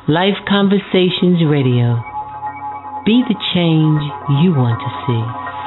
Life Conversations Radio. Be the change you want to see.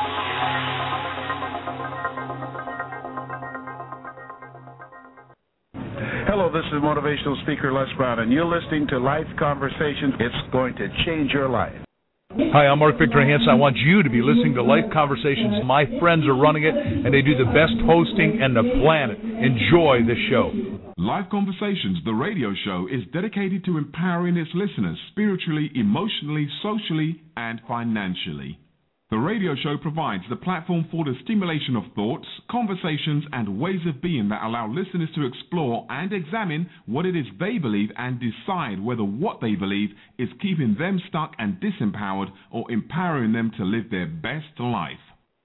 Hello, this is motivational speaker Les Brown, and you're listening to Life Conversations. It's going to change your life. Hi, I'm Mark Victor Hansen. I want you to be listening to Life Conversations. My friends are running it, and they do the best hosting in the planet. Enjoy the show. Life Conversations, the radio show, is dedicated to empowering its listeners spiritually, emotionally, socially, and financially. The radio show provides the platform for the stimulation of thoughts, conversations, and ways of being that allow listeners to explore and examine what it is they believe and decide whether what they believe is keeping them stuck and disempowered or empowering them to live their best life.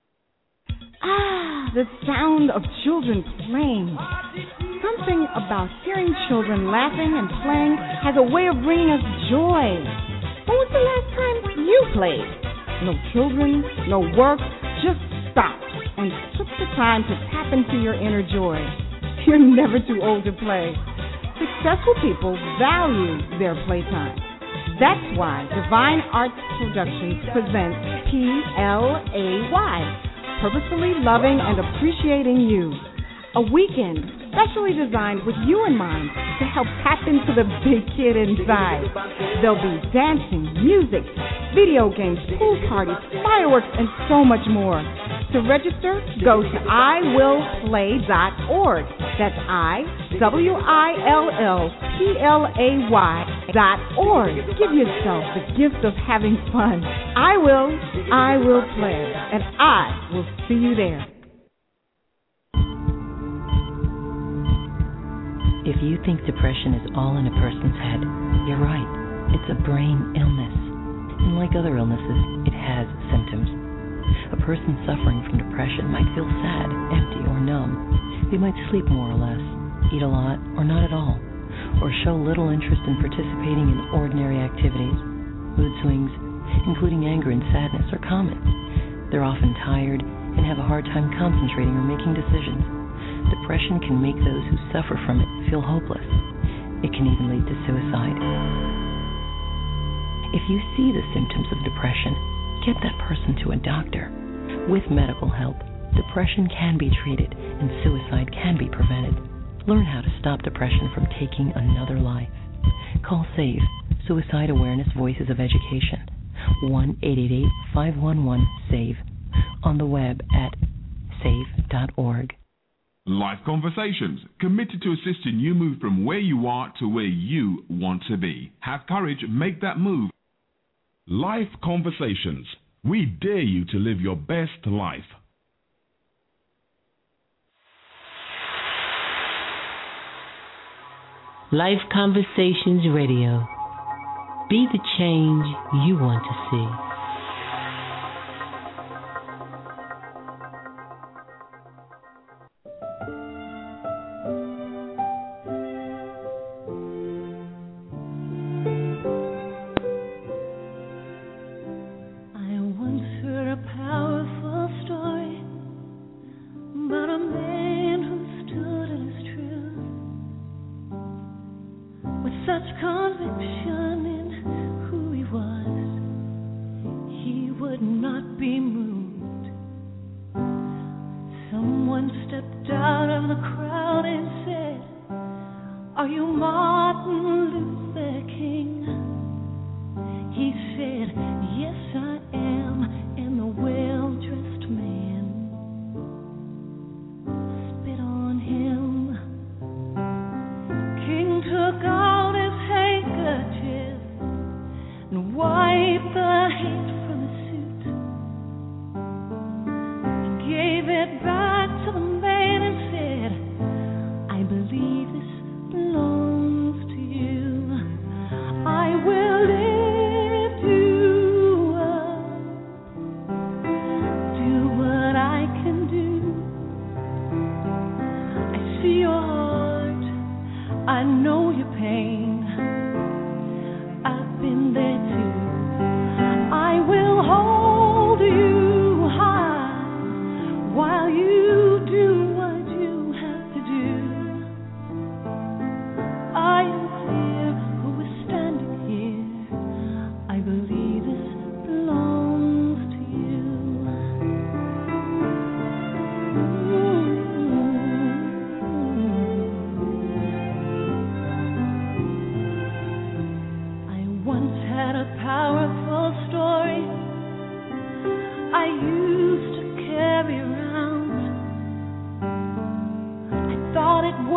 Ah, the sound of children playing. Something about hearing children laughing and playing has a way of bringing us joy. When was the last time you played? No children, no work, just stopped and took the time to tap into your inner joy. You're never too old to play. Successful people value their playtime. That's why Divine Arts Productions presents PLAY, Purposefully Loving and Appreciating You. A weekend specially designed with you in mind to help tap into the big kid inside. There'll be dancing, music, video games, pool parties, fireworks, and so much more. To register, go to iwillplay.org. That's IWILLPLAY.org. Give yourself the gift of having fun. I will play, and I will see you there. If you think depression is all in a person's head, you're right. It's a brain illness. And like other illnesses, it has symptoms. A person suffering from depression might feel sad, empty, or numb. They might sleep more or less, eat a lot or not at all, or show little interest in participating in ordinary activities. Mood swings, including anger and sadness, are common. They're often tired and have a hard time concentrating or making decisions. Depression can make those who suffer from it feel hopeless. It can even lead to suicide. If you see the symptoms of depression, get that person to a doctor. With medical help, depression can be treated and suicide can be prevented. Learn how to stop depression from taking another life. Call SAVE, Suicide Awareness Voices of Education, 1-888-511-SAVE, on the web at save.org. Life Conversations, committed to assisting you move from where you are to where you want to be. Have courage, make that move. Life Conversations, we dare you to live your best life. Life Conversations Radio. Be the change you want to see.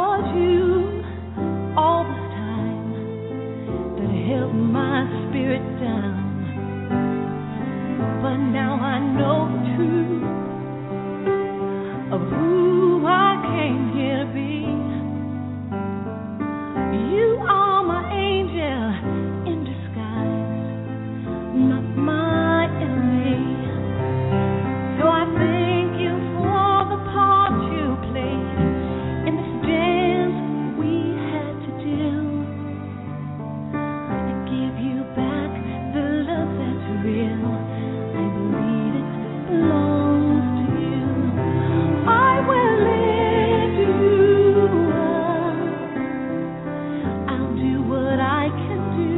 was you all this time that held my spirit down. But now I know the truth of who I came here to be. You are my angel in disguise, not my enemy. So I thank you for the part you played in this dance we had to do. I give you back the love that's real. I believe it belongs to you. I will lift you up. I'll do what I can do.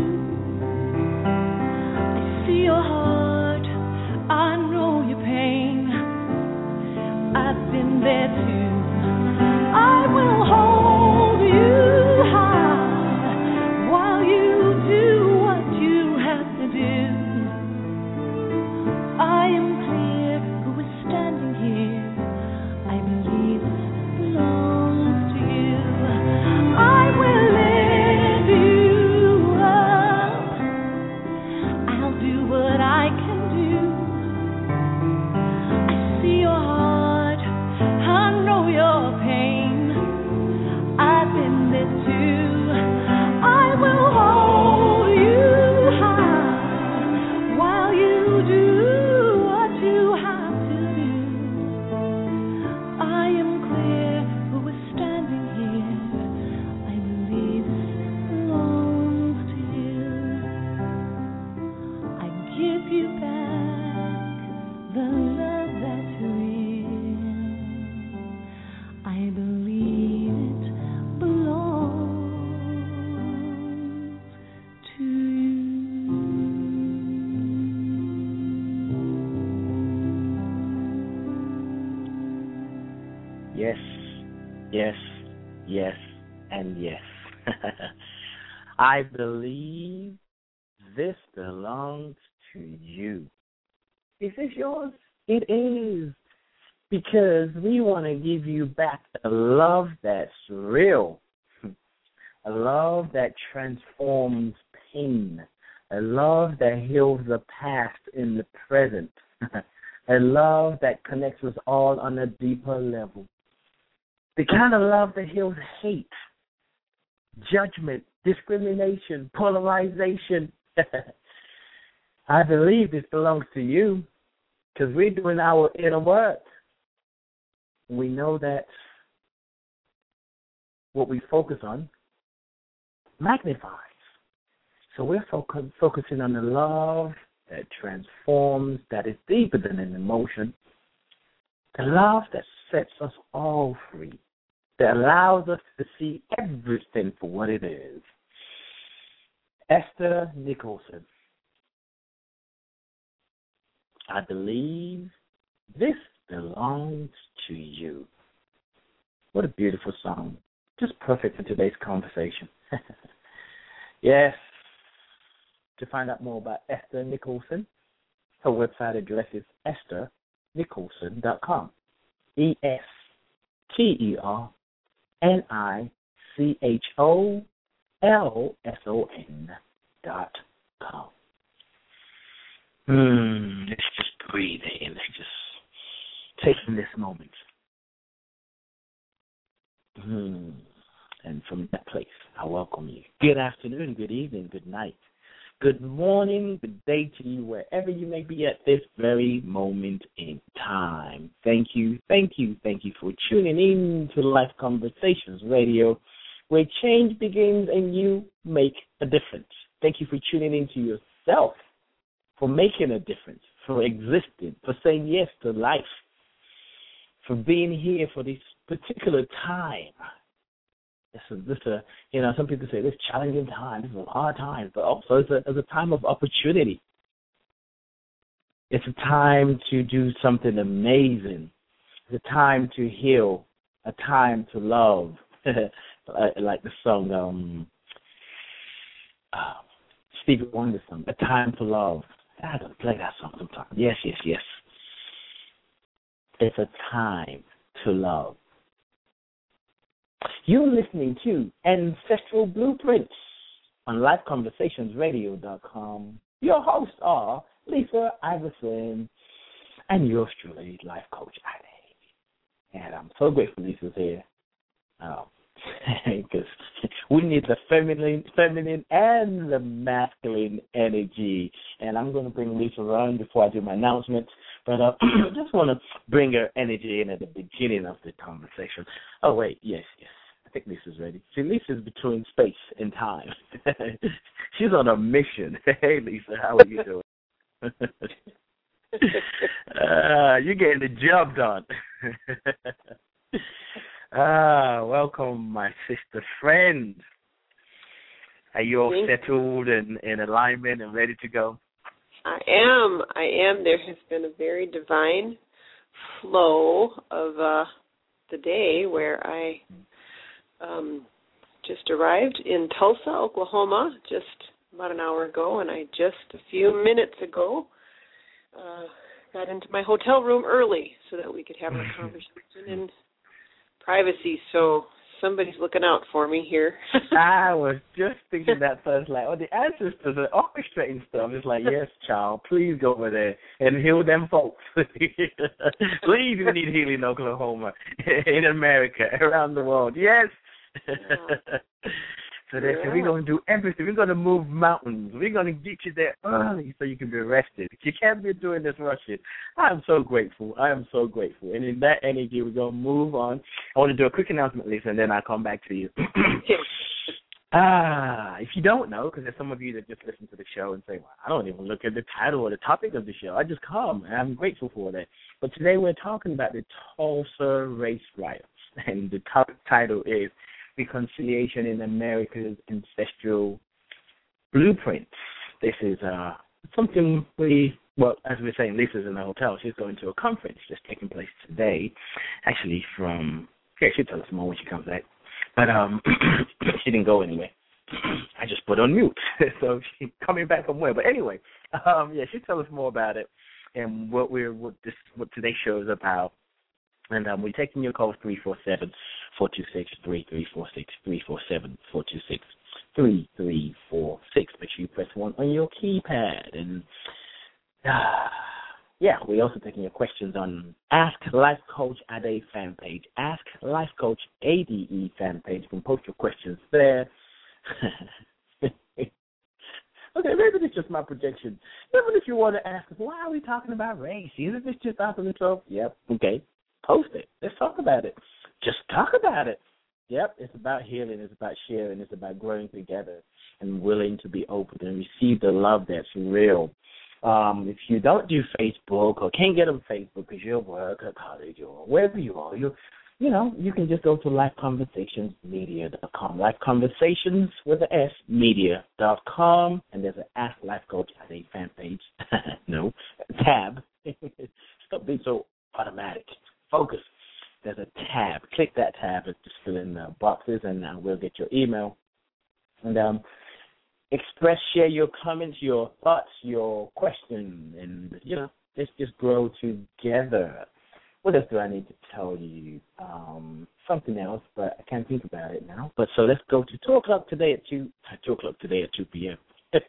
I see your heart, I know your pain. I've been there too. I will hold you high while you do what you have to do. I am clear who is standing here. I believe it belongs to you. I will lift you up. I'll do what I can do. I see your heart, I know your pain. I've been there too. I will hold you high while you do what you have to do. I am clear who is standing here. I believe this belongs to you. I give you back the love that's real. I believe it belongs to you. Yes, yes, yes, and yes. I believe this belongs to you. Is this yours? It is. Because we want to give you back a love that's real, a love that transforms pain, a love that heals the past in the present, a love that connects us all on a deeper level. The kind of love that heals hate, judgment, discrimination, polarization. I believe this belongs to you because we're doing our inner work. We know that what we focus on magnifies. So we're focusing on the love that transforms, that is deeper than an emotion, the love that sets us all free, that allows us to see everything for what it is. Esther Nicholson. I believe this belongs to you. What a beautiful song. Just perfect for today's conversation. Yes. To find out more about Esther Nicholson, her website address is esthernicholson.com. EstherNicolson.com. Let's just breathe in. Let's just take in this moment. And from that place, I welcome you. Good afternoon, good evening, good night. Good morning, good day to you, wherever you may be at this very moment in time. Thank you for tuning in to Life Conversations Radio, where change begins and you make a difference. Thank you for tuning in to yourself, for making a difference, for existing, for saying yes to life, for being here for this particular time. Some people say this challenging time, this is a hard time, but also it's a time of opportunity. It's a time to do something amazing. It's a time to heal, a time to love, like the song Stevie Wonder song, A Time to Love. I don't play that song sometimes. Yes. It's a time to love. You're listening to Ancestral Blueprints on LifeConversationsRadio.com. Your hosts are Lisa Iverson and yours truly, Life Coach Ade. And I'm so grateful Lisa's here. Because we need the feminine and the masculine energy. And I'm going to bring Lisa around before I do my announcements. But I just want to bring her energy in at the beginning of the conversation. Oh, wait, yes. I think Lisa's ready. See, Lisa's between space and time. She's on a mission. Hey, Lisa, how are you doing? You're getting the job done. Welcome, my sister friend. Are you all settled and in alignment and ready to go? I am. There has been a very divine flow of the day where I just arrived in Tulsa, Oklahoma, just about an hour ago, and I just a few minutes ago got into my hotel room early so that we could have our conversation in privacy. So somebody's looking out for me here. I was just thinking that first, like, the ancestors are orchestrating stuff. It's like, yes, child, please go over there and heal them folks. Please, we need healing in Oklahoma, in America, around the world. Yes. Yeah. So they said, we're going to do everything. We're going to move mountains. We're going to get you there early so you can be rested. You can't be doing this rushing. I am so grateful. And in that energy, we're going to move on. I want to do a quick announcement, Lisa, and then I'll come back to you. If you don't know, because there's some of you that just listen to the show and say, well, I don't even look at the title or the topic of the show. I just come, and I'm grateful for that. But today we're talking about the Tulsa race riots, and the title is Reconciliation in America's Ancestral Blueprints. This is something as we were saying, Lisa's in the hotel. She's going to a conference that's taking place today. Actually, she'll tell us more when she comes back. But she didn't go anywhere. I just put on mute. So she's coming back from where? But anyway, she'll tell us more about it and what today's show is about. And we're taking your calls 347-426-3346, 347-426-3346. Make sure you press 1 on your keypad. And, we're also taking your questions on Ask Life Coach Ade fan page. Ask Life Coach ADE fan page. You can post your questions there. Okay, maybe it's just my projection. Even if you want to ask us, why are we talking about race? Isn't this 2012? Yep, okay. Post it. Let's talk about it. Just talk about it. Yep, it's about healing. It's about sharing. It's about growing together and willing to be open and receive the love that's real. If you don't do Facebook or can't get on Facebook because you're at work or college or wherever you are, you can just go to LifeConversationsMedia.com. LifeConversations with an S, media.com, and there's an Ask Life Coach Ade fan page. No, tab. Stop being so automatic. Focus. There's a tab. Click that tab and just fill in the boxes, and we'll get your email. And share your comments, your thoughts, your questions, and let's just grow together. What else do I need to tell you? Something else, but I can't think about it now. But so let's go to 2 o'clock today at 2 p.m.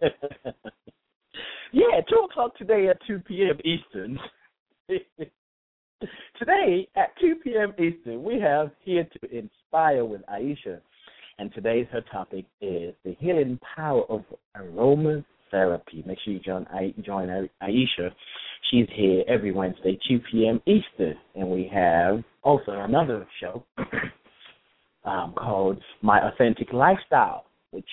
2 o'clock today at 2 p.m. Eastern. Today at 2 p.m. Eastern, we have Here to Inspire with Aisha. And today's her topic is the healing power of aromatherapy. Make sure you join Aisha. She's here every Wednesday, 2 p.m. Eastern. And we have also another show called My Authentic Lifestyle, which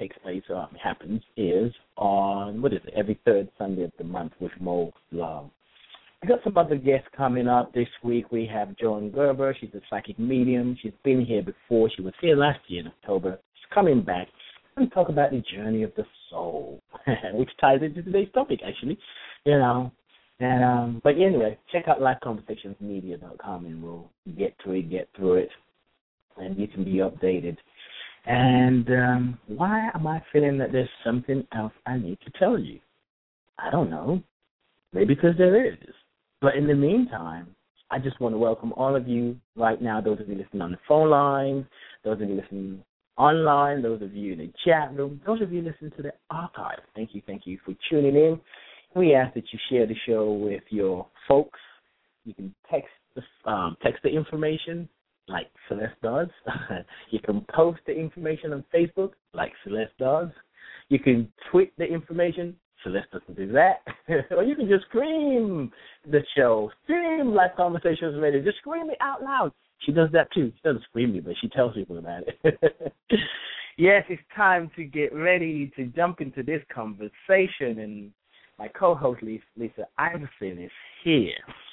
is on, every third Sunday of the month with Mo Love. I got some other guests coming up this week. We have Joan Gerber. She's a psychic medium. She's been here before. She was here last year in October. She's coming back and talk about the journey of the soul, which ties into today's topic, actually. But anyway, check out LifeConversationsMedia.com and we'll get through it, and you can be updated. And why am I feeling that there's something else I need to tell you? I don't know. Maybe because there is. But in the meantime, I just want to welcome all of you right now, those of you listening on the phone line, those of you listening online, those of you in the chat room, those of you listening to the archive. Thank you for tuning in. We ask that you share the show with your folks. You can text the information like Celeste does. You can post the information on Facebook like Celeste does. You can tweet the information. Celeste doesn't do that. Or you can just scream the show. Scream Life Conversations Radio. Just scream it out loud. She does that too. She doesn't scream it, but she tells people about it. Yes, it's time to get ready to jump into this conversation. And my co-host, Lisa Iverson, is here.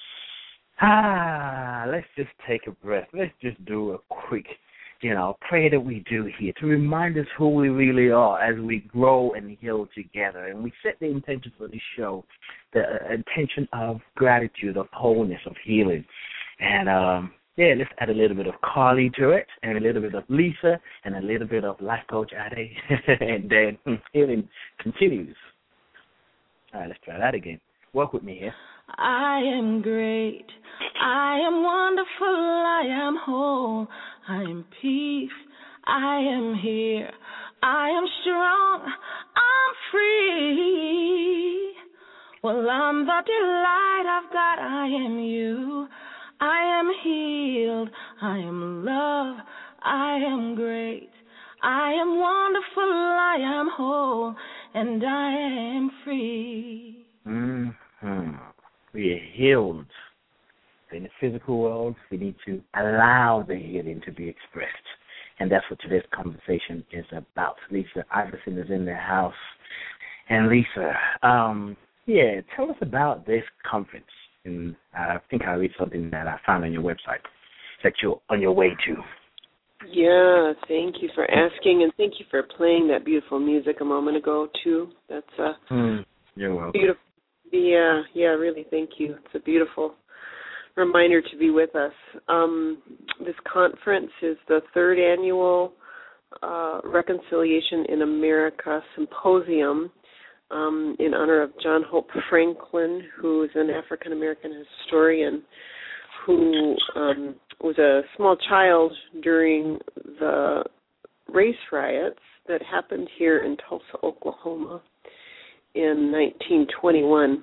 Let's just take a breath. Let's just do a quick, prayer that we do here to remind us who we really are as we grow and heal together. And we set the intention for this show, the intention of gratitude, of wholeness, of healing. And, let's add a little bit of Carly to it, and a little bit of Lisa, and a little bit of Life Coach Ade, and then healing continues. All right, let's try that again. Work with me here. I am great. I am wonderful. I am whole. I am peace. I am here. I am strong. I'm free. Well, I'm the delight of God. I am you. I am healed. I am love. I am great. I am wonderful. I am whole. And I am free. Mm-hmm. We are healed. In the physical world, we need to allow the healing to be expressed. And that's what today's conversation is about. Lisa Iverson is in the house. And Lisa, tell us about this conference. And I think I read something that I found on your website that you're on your way to. Yeah, thank you for asking, and thank you for playing that beautiful music a moment ago, too. That's you're welcome. Beautiful. Yeah, really, thank you. It's a beautiful reminder to be with us. This conference is the third annual Reconciliation in America Symposium in honor of John Hope Franklin, who is an African-American historian who was a small child during the race riots that happened here in Tulsa, Oklahoma in 1921.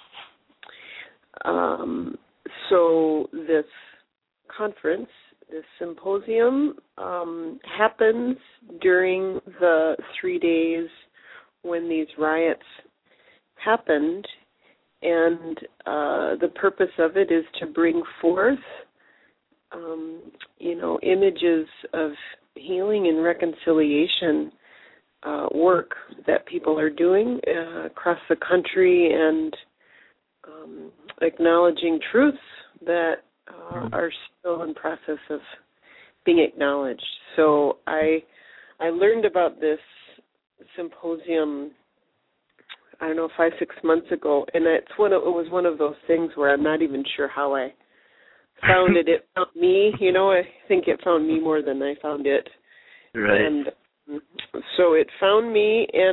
So this conference, this symposium, happens during the 3 days when these riots happened, and the purpose of it is to bring forth, images of healing and reconciliation work that people are doing across the country, and acknowledging truths that are still in process of being acknowledged. So I learned about this symposium, 5-6 months ago, and it was one of those things where I'm not even sure how I found it. It found me, I think it found me more than I found it. Right. And so it found me, and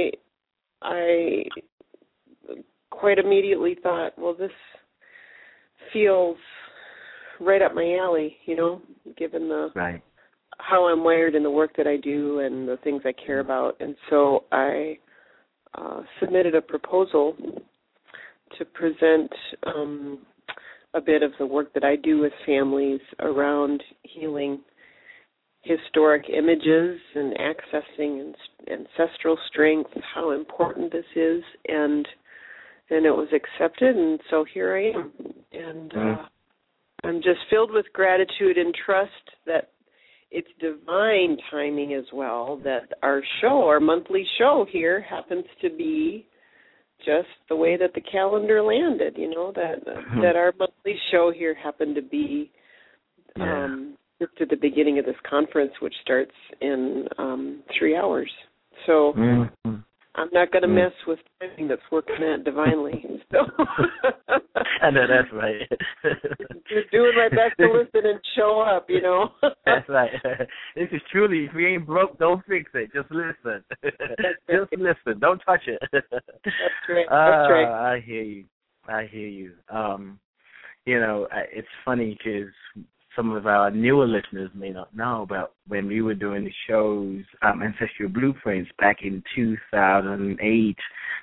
I quite immediately thought, well, this feels right up my alley, given how I'm wired in the work that I do and the things I care about. And so I submitted a proposal to present a bit of the work that I do with families around healing historic images and accessing ancestral strength, how important this is, and it was accepted, and so here I am. And I'm just filled with gratitude and trust that it's divine timing as well, that our monthly show here happens to be just the way that the calendar landed, that our monthly show here happened to be just at the beginning of this conference, which starts in 3 hours. So I'm not going to mess with timing that's working out divinely. So I know that's right. Just doing my best to listen and show up, That's right. This is truly, if we ain't broke, don't fix it. Just listen. Just listen. Don't touch it. That's right. That's right. I hear you. It's funny because some of our newer listeners may not know, but when we were doing the shows, Ancestral Blueprints, back in 2008,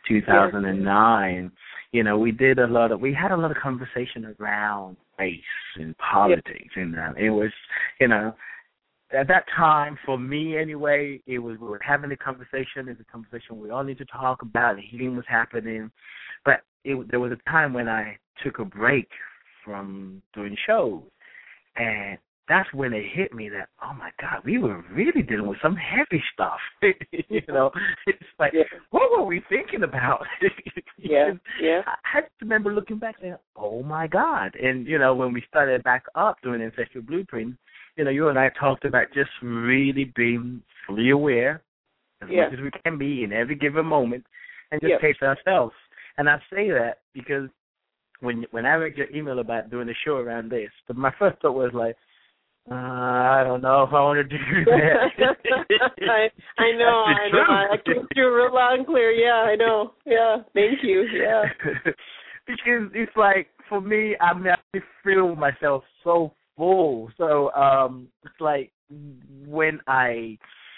2009, you know, we had a lot of conversation around race and politics, and it was, you know, at that time, for me anyway, we were having a conversation. It's a conversation we all need to talk about. The healing was happening. But there was a time when I took a break from doing shows. And that's when it hit me that, oh, my God, we were really dealing with some heavy stuff. You know, it's like, what were we thinking about? Yeah. I remember looking back and saying, oh, my God. And, you know, when we started back up doing Ancestral Blueprint, you know, you and I talked about just really being fully aware as much as we can be in every given moment and just pace ourselves. And I say that because when I read your email about doing a show around this, my first thought was like, I don't know if I want to do that. I know. I came through real loud and clear. Yeah, I know. Yeah, thank you. Yeah. Because it's like, for me, I feel myself so full. So it's like when I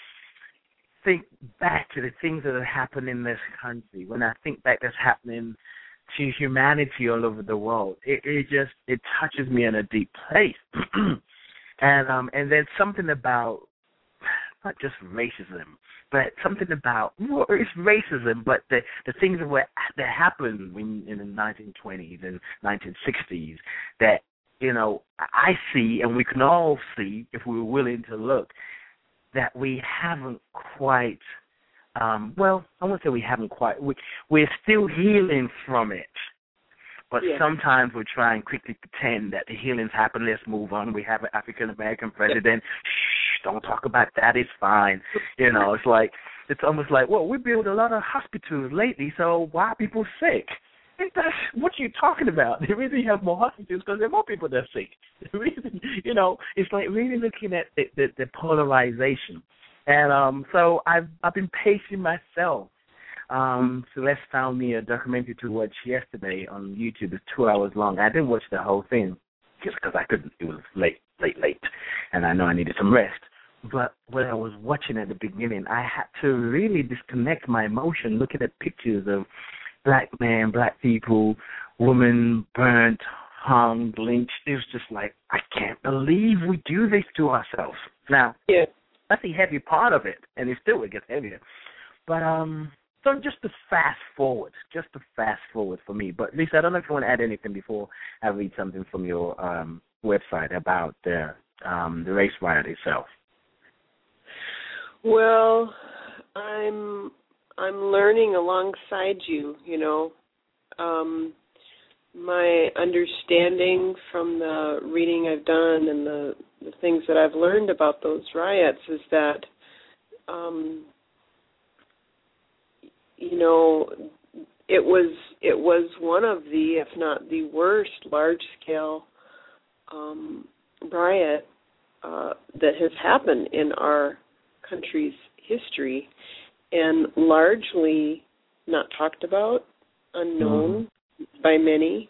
think back to the things that have happened in this country, when I think back that's happening to humanity all over the world, it touches me in a deep place. And then something about not just racism, but something about, well, it's racism, but the things that happened in the 1920s and 1960s that, you know, I see, and we can all see if we were willing to look, that we haven't quite, well, I won't say we haven't quite, we're still healing from it. But sometimes we try and quickly pretend that the healing's happened, let's move on. We have an African-American president, shh, don't talk about that, it's fine. You know, it's almost like, well, we built a lot of hospitals lately, so why are people sick? What are you talking about? The reason you have more hospitals because there are more people that are sick. The reason, you know, it's like really looking at the polarization. And so I've been pacing myself. Celeste found me a documentary to watch yesterday on YouTube. It's 2 hours long. I didn't watch the whole thing just because I couldn't. It was late, and I know I needed some rest. But when I was watching at the beginning, I had to really disconnect my emotion looking at pictures of black men, black people, women burnt, hung, lynched. It was just like, I can't believe we do this to ourselves. Now, that's the heavy part of it, and it gets heavier. But so just to fast forward for me. But Lisa, I don't know if you want to add anything before I read something from your website about the race riot itself. Well, I'm learning alongside you, you know. My understanding from the reading I've done and the things that I've learned about those riots is that, you know, it was one of the, if not the worst, large-scale riot that has happened in our country's history, and largely not talked about, unknown by many.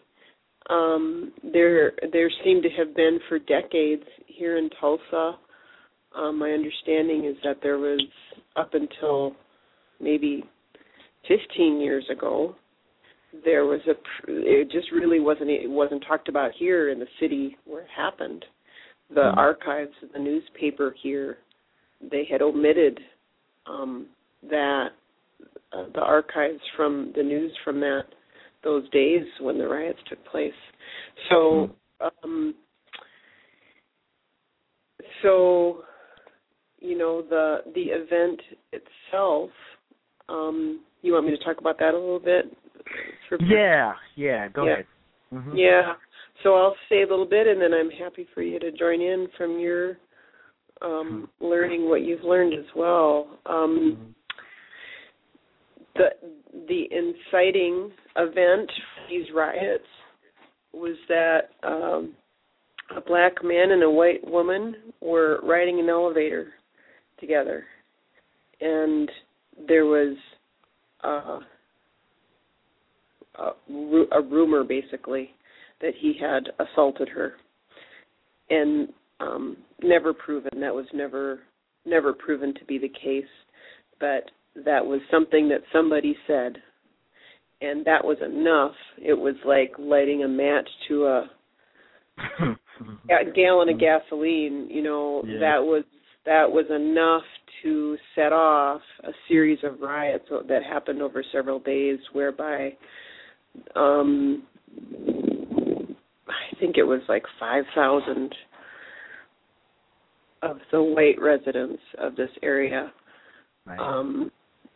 There seem to have been for decades here in Tulsa. My understanding is that there was, up until maybe 15 years ago, there was it just really wasn't talked about here in the city where it happened. The archives of the newspaper here, they had omitted that the archives from the news from those days when the riots took place. So, you know, the event itself. You want me to talk about that a little bit? Go ahead. Mm-hmm. Yeah. So I'll say a little bit, and then I'm happy for you to join in from your learning what you've learned as well. The inciting event for these riots was that a black man and a white woman were riding an elevator together, and there was a rumor, basically, that he had assaulted her. and never proven. That was never proven to be the case, but that was something that somebody said, and that was enough. It was like lighting a match to a gallon of gasoline. That was enough to set off a series of riots that happened over several days, whereby I think it was like 5,000 of the white residents of this area, Right.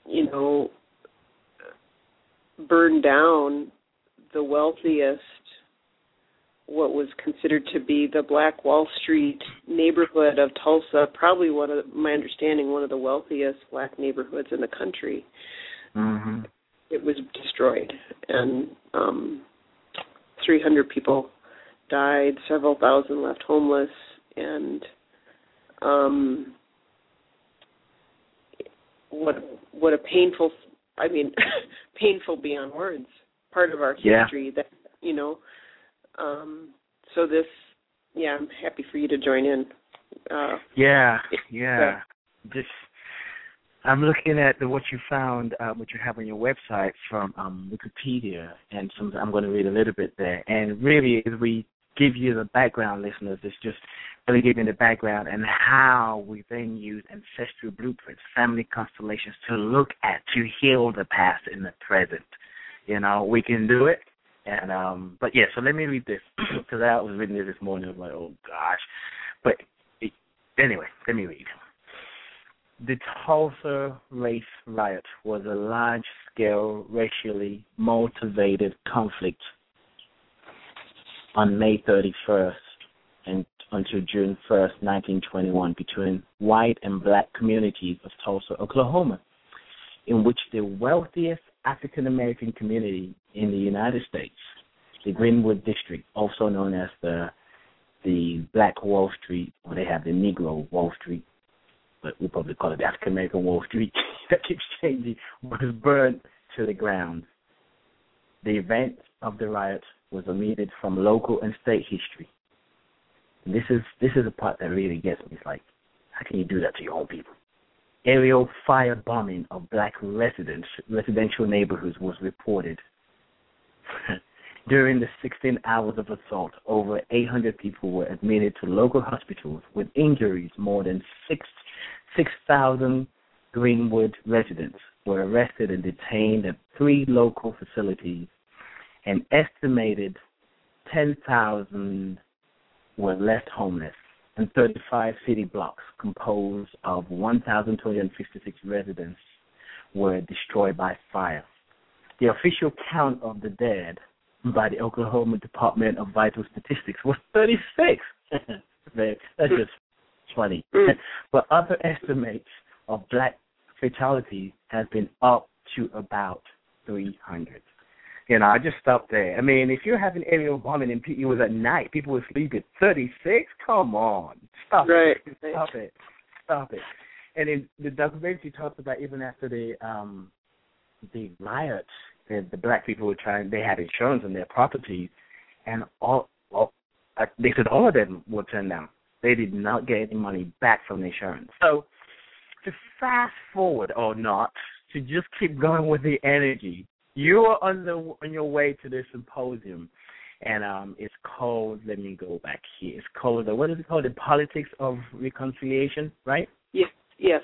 Burned down the wealthiest, what was considered to be the Black Wall Street neighborhood of Tulsa, probably one of the wealthiest black neighborhoods in the country. Mm-hmm. It was destroyed, and 300 people died, several thousand left homeless, and what a painful, painful beyond words, part of our history that, so this, I'm happy for you to join in. Just, I'm looking at what you found, what you have on your website from Wikipedia, and I'm going to read a little bit there. And really, as we give you the background, listeners, it's just really giving the background and how we then use ancestral blueprints, family constellations to look at, to heal the past in the present. We can do it. And so let me read this, because I was reading this morning. I was like, oh, gosh. But anyway, let me read. The Tulsa Race Riot was a large-scale, racially motivated conflict on May 31st and until June 1st, 1921, between white and black communities of Tulsa, Oklahoma, in which the wealthiest African-American community in the United States, the Greenwood District, also known as the Black Wall Street, or they have the Negro Wall Street, but we'll probably call it the African-American Wall Street, that keeps changing, was burned to the ground. The event of the riot was omitted from local and state history. And this is the part that really gets me. It's like, how can you do that to your own people? Aerial firebombing of black residential neighborhoods was reported. During the 16 hours of assault, over 800 people were admitted to local hospitals with injuries. More than 6,000 Greenwood residents were arrested and detained at 3 local facilities. An estimated 10,000 were left homeless, and 35 city blocks composed of 1,256 residents were destroyed by fire. The official count of the dead by the Oklahoma Department of Vital Statistics was 36. That's just funny. But other estimates of black fatalities have been up to about 300. I just stopped there. If you're having aerial bombing and it was at night, people were sleeping. 36? Come on. Stop it. And in the documentary talks about even after the riots, the black people were they had insurance on their properties, and they said all of them were turned down. They did not get any money back from the insurance. So to fast forward or not, to just keep going with the energy, you are on your way to this symposium, and it's called, let me go back here, it's called, what is it called, the Politics of Reconciliation, right? Yes. Yes.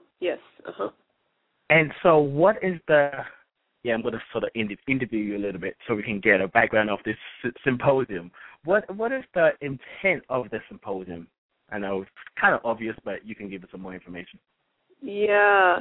And so what is I'm going to sort of interview you a little bit so we can get a background of this symposium. What is the intent of the symposium? I know it's kind of obvious, but you can give us some more information. Yeah.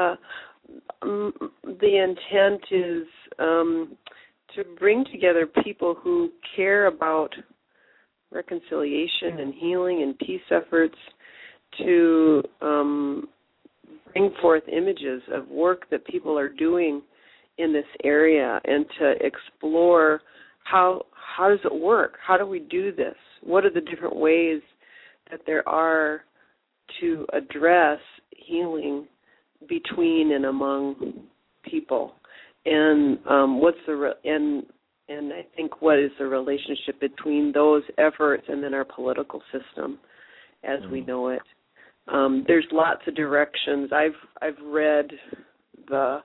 The intent is to bring together people who care about reconciliation and healing and peace efforts, to bring forth images of work that people are doing in this area, and to explore how does it work? How do we do this? What are the different ways that there are to address healing between and among people? And and I think what is the relationship between those efforts and then our political system as we know it. There's lots of directions. I've read the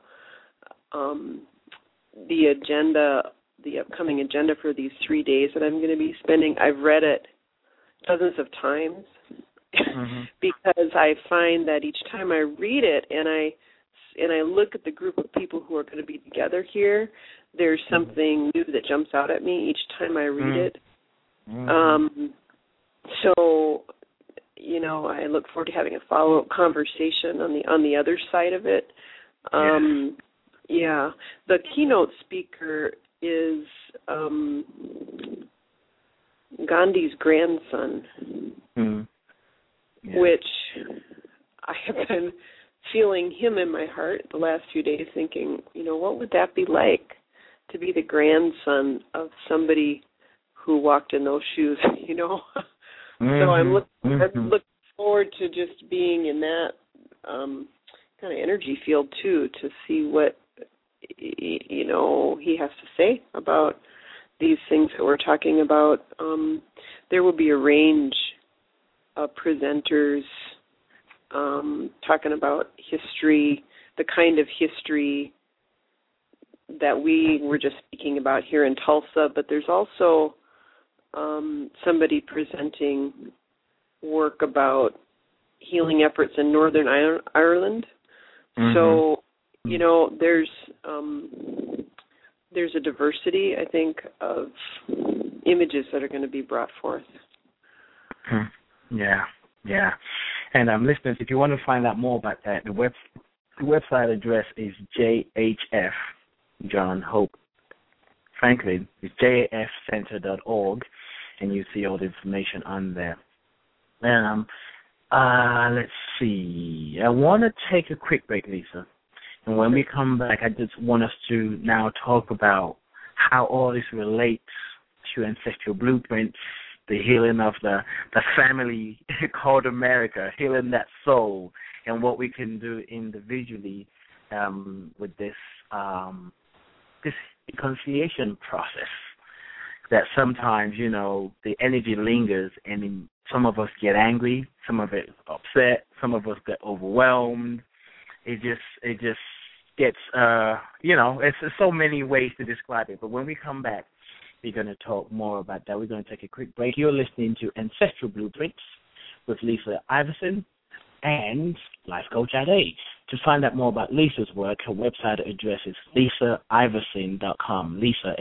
agenda, the upcoming agenda for these 3 days that I'm going to be spending. I've read it dozens of times because I find that each time I read it and I look at the group of people who are going to be together here, there's something new that jumps out at me each time I read it. So, you know, I look forward to having a follow-up conversation on the other side of it. Yeah, the keynote speaker is Gandhi's grandson, which I have been feeling him in my heart the last few days, thinking, you know, what would that be like to be the grandson of somebody who walked in those shoes, you know? So I'm looking forward to just being in that kind of energy field, too, to see what, you know, he has to say about these things that we're talking about. There will be a range of presenters talking about history, the kind of history that we were just speaking about here in Tulsa, but there's also somebody presenting work about healing efforts in Northern Ireland. So, you know, there's a diversity, I think, of images that are going to be brought forth. Yeah. And listeners, if you want to find out more about that, the website address is JHF, John Hope Franklin, it's jffcenter.org, and you see all the information on there. And let's see. I want to take a quick break, Lisa. And when we come back, I just want us to now talk about how all this relates to ancestral blueprints, the healing of the family called America, healing that soul, and what we can do individually with this reconciliation process. That sometimes, you know, the energy lingers, and some of us get angry, some of it upset, some of us get overwhelmed. It just gets, you know, it's so many ways to describe it. But when we come back, we're going to talk more about that. We're going to take a quick break. You're listening to Ancestral Blueprints with Lisa Iverson and Life Coach at Age. To find out more about Lisa's work, her website address is lisaiverson.com. Lisa,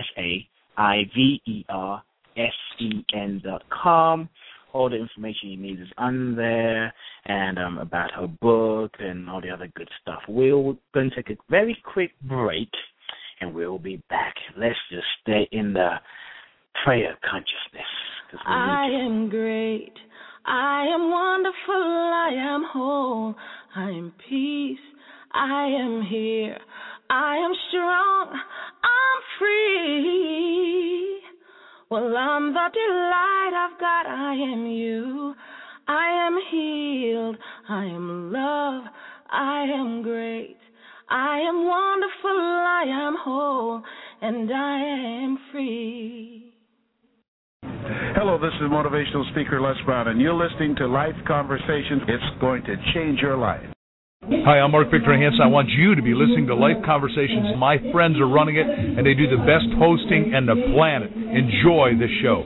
LISAIVERSEN.com. All the information you need is on there, and about her book and all the other good stuff. We're going to take a very quick break, and we'll be back. Let's just stay in the prayer consciousness. I am great. I am wonderful. I am whole. I am peace. I am here. I am strong. I'm free. Well, I'm the delight of God. I am you. I am healed. I am love. I am great. I am wonderful. I am whole. And I am free. Hello, this is motivational speaker Les Brown, and you're listening to Life Conversations. It's going to change your life. Hi, I'm Mark Victor Hansen. I want you to be listening to Life Conversations. My friends are running it, and they do the best hosting on the planet. Enjoy the show.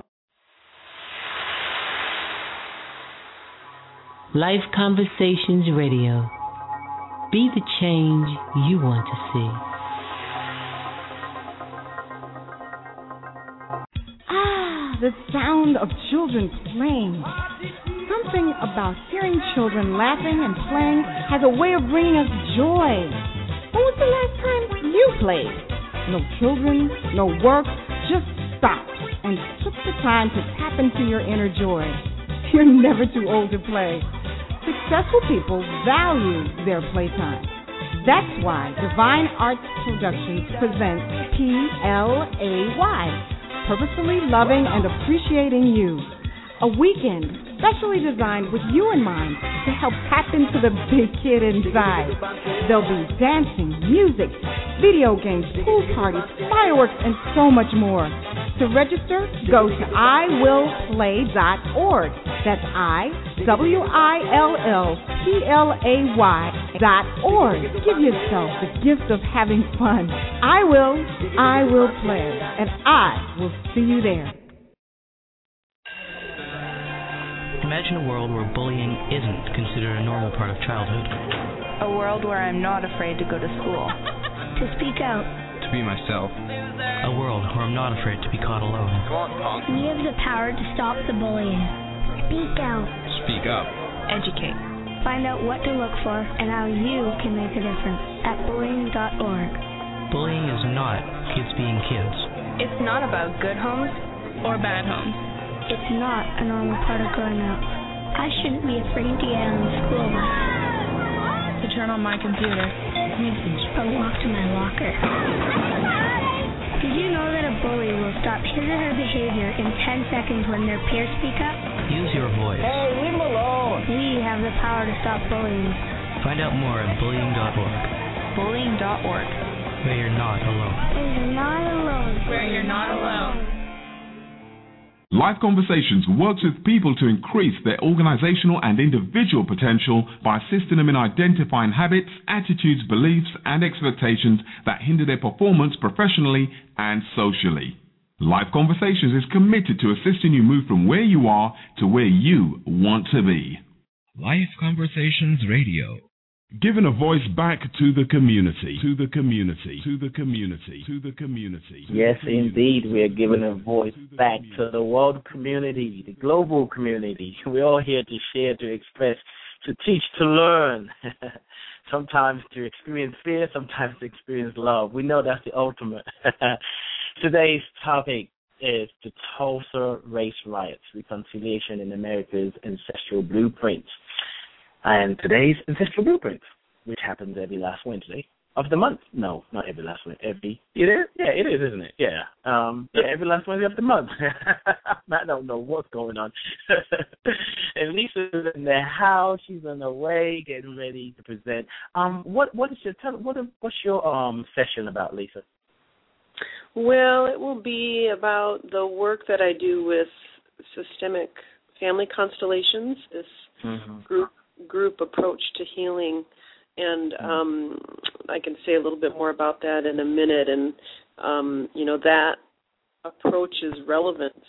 Life Conversations Radio. Be the change you want to see. The sound of children playing. Something about hearing children laughing and playing has a way of bringing us joy. When was the last time you played? No children, no work, just stopped and took the time to tap into your inner joy. You're never too old to play. Successful people value their playtime. That's why Divine Arts Productions presents PLAY. Purposefully loving and appreciating you. A weekend specially designed with you in mind to help tap into the big kid inside. There'll be dancing, music, video games, pool parties, fireworks, and so much more. To register, go to iwillplay.org. That's IWILLPLAY.org. Give yourself the gift of having fun. I will play, and I will see you there. Imagine a world where bullying isn't considered a normal part of childhood. A world where I'm not afraid to go to school. To speak out. To be myself. A world where I'm not afraid to be caught alone. We have the power to stop the bullying. Speak out. Speak up. Educate. Find out what to look for and how you can make a difference at bullying.org. Bullying is not kids being kids. It's not about good homes or bad homes. It's not a normal part of growing up. I shouldn't be afraid to get on the school bus. To turn on my computer. Or walk to my locker. Did you know that a bully will stop his or her behavior in 10 seconds when their peers speak up? Use your voice. Hey, leave them alone. We have the power to stop bullying. Find out more at bullying.org. Bullying.org. Where you're not alone. Where you're not alone. Where you're not alone. Life Conversations works with people to increase their organizational and individual potential by assisting them in identifying habits, attitudes, beliefs, and expectations that hinder their performance professionally and socially. Life Conversations is committed to assisting you move from where you are to where you want to be. Life Conversations Radio. Giving a voice back to the community, to the community, to the community, to the community. Yes, indeed, we are giving a voice back to the world community, the global community. We're all here to share, to express, to teach, to learn. Sometimes to experience fear, sometimes to experience love. We know that's the ultimate. Today's topic is the Tulsa Race Riots, Reconciliation in America's Ancestral Blueprints. And today's Ancestral Blueprints, which happens every last Wednesday of the month. No, not every last Wednesday. It is? Yeah, it is, isn't it? Yeah. Every last Wednesday of the month. I don't know what's going on. And Lisa's in the house. She's on the way, getting ready to present. What's your session about, Lisa? Well, it will be about the work that I do with systemic family constellations, this group approach to healing, and I can say a little bit more about that in a minute. And that approach's relevance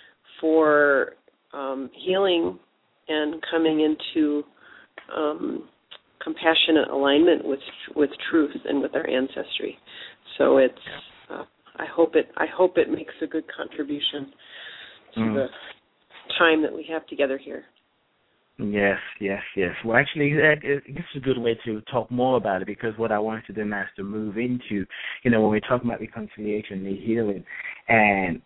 for healing and coming into compassionate alignment with truth and with our ancestry. So it's I hope it makes a good contribution to the time that we have together here. Yes. Well, actually, this is a good way to talk more about it, because what I wanted to then ask to move into, when we talk about reconciliation, the healing, and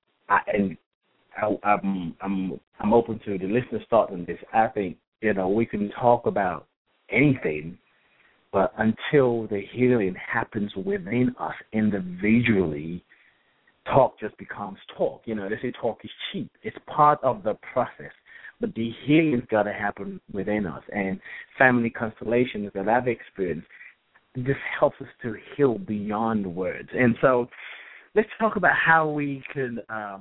I'm open to the listeners' thoughts on this. I think we can talk about anything, but until the healing happens within us individually, talk just becomes talk. They say talk is cheap. It's part of the process. But the healing's got to happen within us. And family constellations that I've experienced, this helps us to heal beyond words. And so let's talk about how we can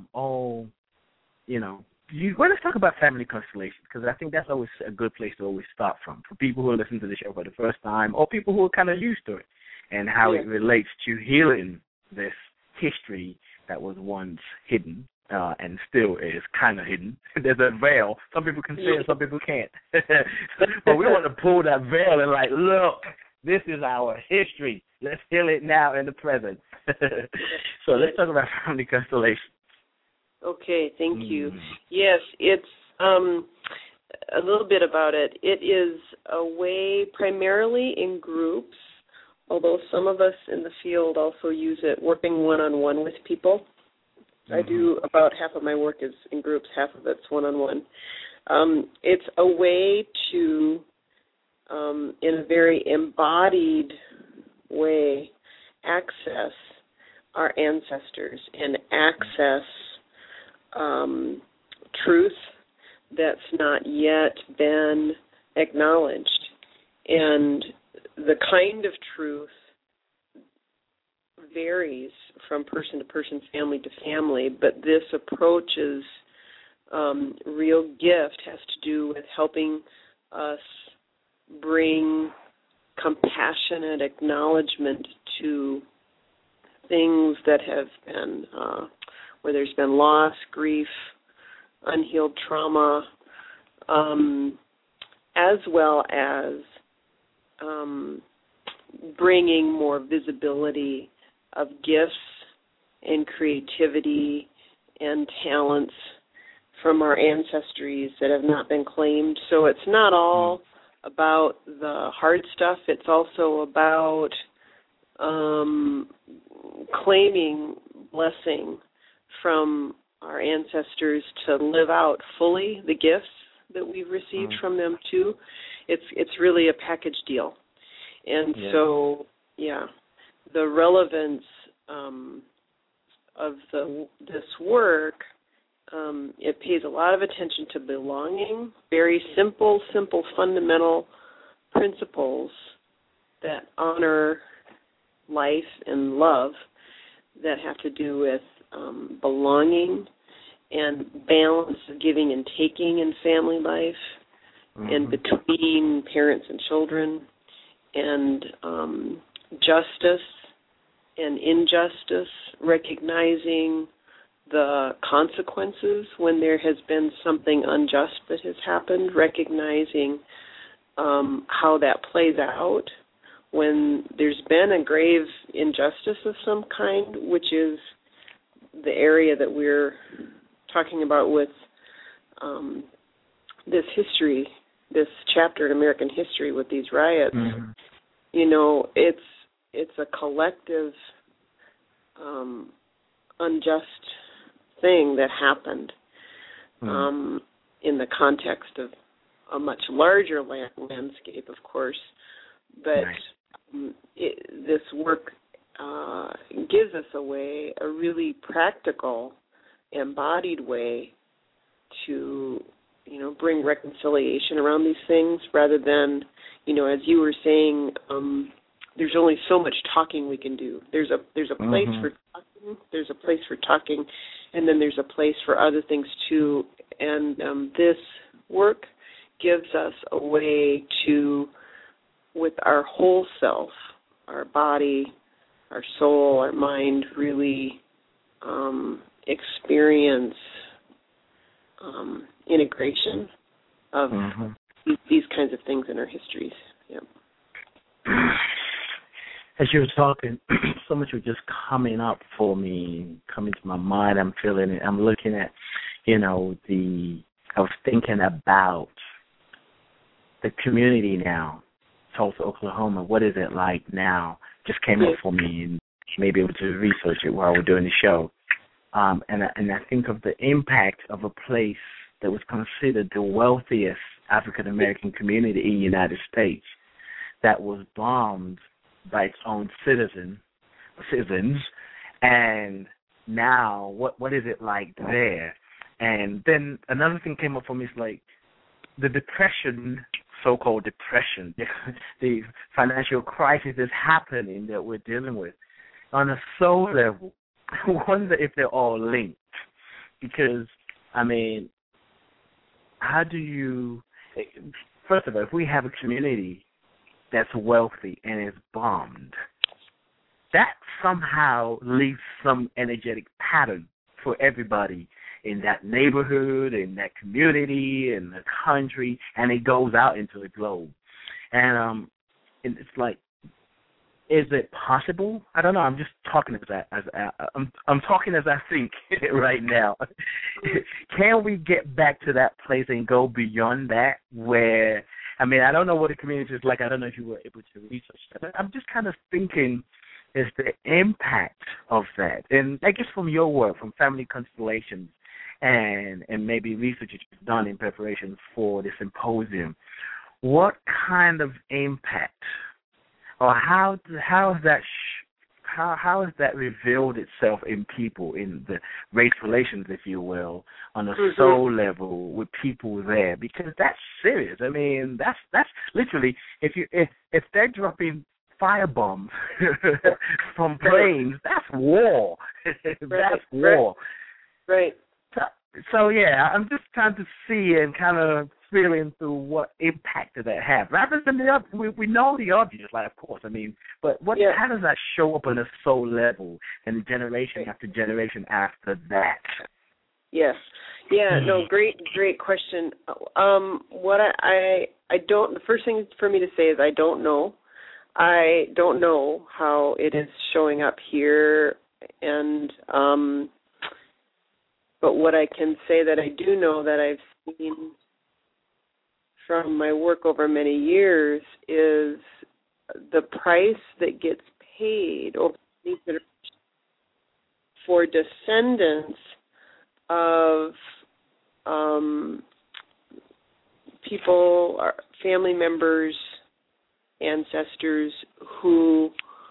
let's talk about family constellations, because I think that's always a good place to always start from, for people who are listening to the show for the first time or people who are kind of used to it, and how it relates to healing this history that was once hidden. And still is kind of hidden. There's a veil. Some people can see it, some people can't. But we want to pull that veil and look, this is our history. Let's heal it now in the present. So let's talk about family constellation. Okay, thank you. Yes, it's a little bit about it. It is a way primarily in groups, although some of us in the field also use it working one-on-one with people. I do about half of my work is in groups, half of it's one-on-one. It's a way to, in a very embodied way, access our ancestors and access truth, that's not yet been acknowledged. And the kind of truth varies from person to person, family to family, but this approach's real gift has to do with helping us bring compassionate acknowledgement to things that have been, where there's been loss, grief, unhealed trauma, as well as bringing more visibility of gifts and creativity and talents from our ancestries that have not been claimed. So it's not all about the hard stuff. It's also about claiming blessing from our ancestors to live out fully the gifts that we've received from them too. It's really a package deal. And so, the relevance of this work, it pays a lot of attention to belonging, very simple, fundamental principles that honor life and love that have to do with belonging and balance of giving and taking in family life and between parents and children, and justice and injustice, recognizing the consequences when there has been something unjust that has happened, recognizing how that plays out when there's been a grave injustice of some kind, which is the area that we're talking about with this history, this chapter in American history with these riots. You know, it's a collective unjust thing that happened in the context of a much larger landscape, of course. But this work gives us a really practical, embodied way to, bring reconciliation around these things, rather than, as you were saying, there's only so much talking we can do. There's a place for talking. There's a place for talking, and then there's a place for other things too. And this work gives us a way to, with our whole self, our body, our soul, our mind, really experience integration of these kinds of things in our histories. Yep. As you were talking, so much was just coming up for me, coming to my mind. I'm feeling it. I'm looking at, I was thinking about the community now, Tulsa, Oklahoma. What is it like now? Just came up for me, and maybe able to research it while we're doing the show. And I think of the impact of a place that was considered the wealthiest African-American community in the United States, that was bombed by its own citizens, and now what is it like there? And then another thing came up for me is like the depression, so-called depression, the financial crisis is happening that we're dealing with. On a soul level, I wonder if they're all linked, because, how do you, first of all, if we have a community that's wealthy and is bombed, that somehow leaves some energetic pattern for everybody in that neighborhood, in that community, in the country, and it goes out into the globe. And it's like, is it possible? I don't know. I'm just talking I'm talking as I think right now. Can we get back to that place and go beyond that? Where, I don't know what the community is like. I don't know if you were able to research that. I'm just kind of thinking, is the impact of that, and I guess from your work, from Family Constellations, and maybe research you've done in preparation for the symposium, what kind of impact, or how how has that revealed itself in people, in the race relations, if you will, on a soul level with people there? Because that's serious. I mean, that's literally if they're dropping firebombs from planes, that's war. That's war. Right. So yeah, I'm just trying to see and kind of feel into what impact did that have, rather than we know the obvious, like of course. I mean, but how does that show up on a soul level and generation after generation after that? Yes. Yeah. No. Great question. What I don't. The first thing for me to say is I don't know. I don't know how it is showing up here, and but what I can say that I do know that I've seen from my work over many years is the price that gets paid over for descendants of people, family members, ancestors who,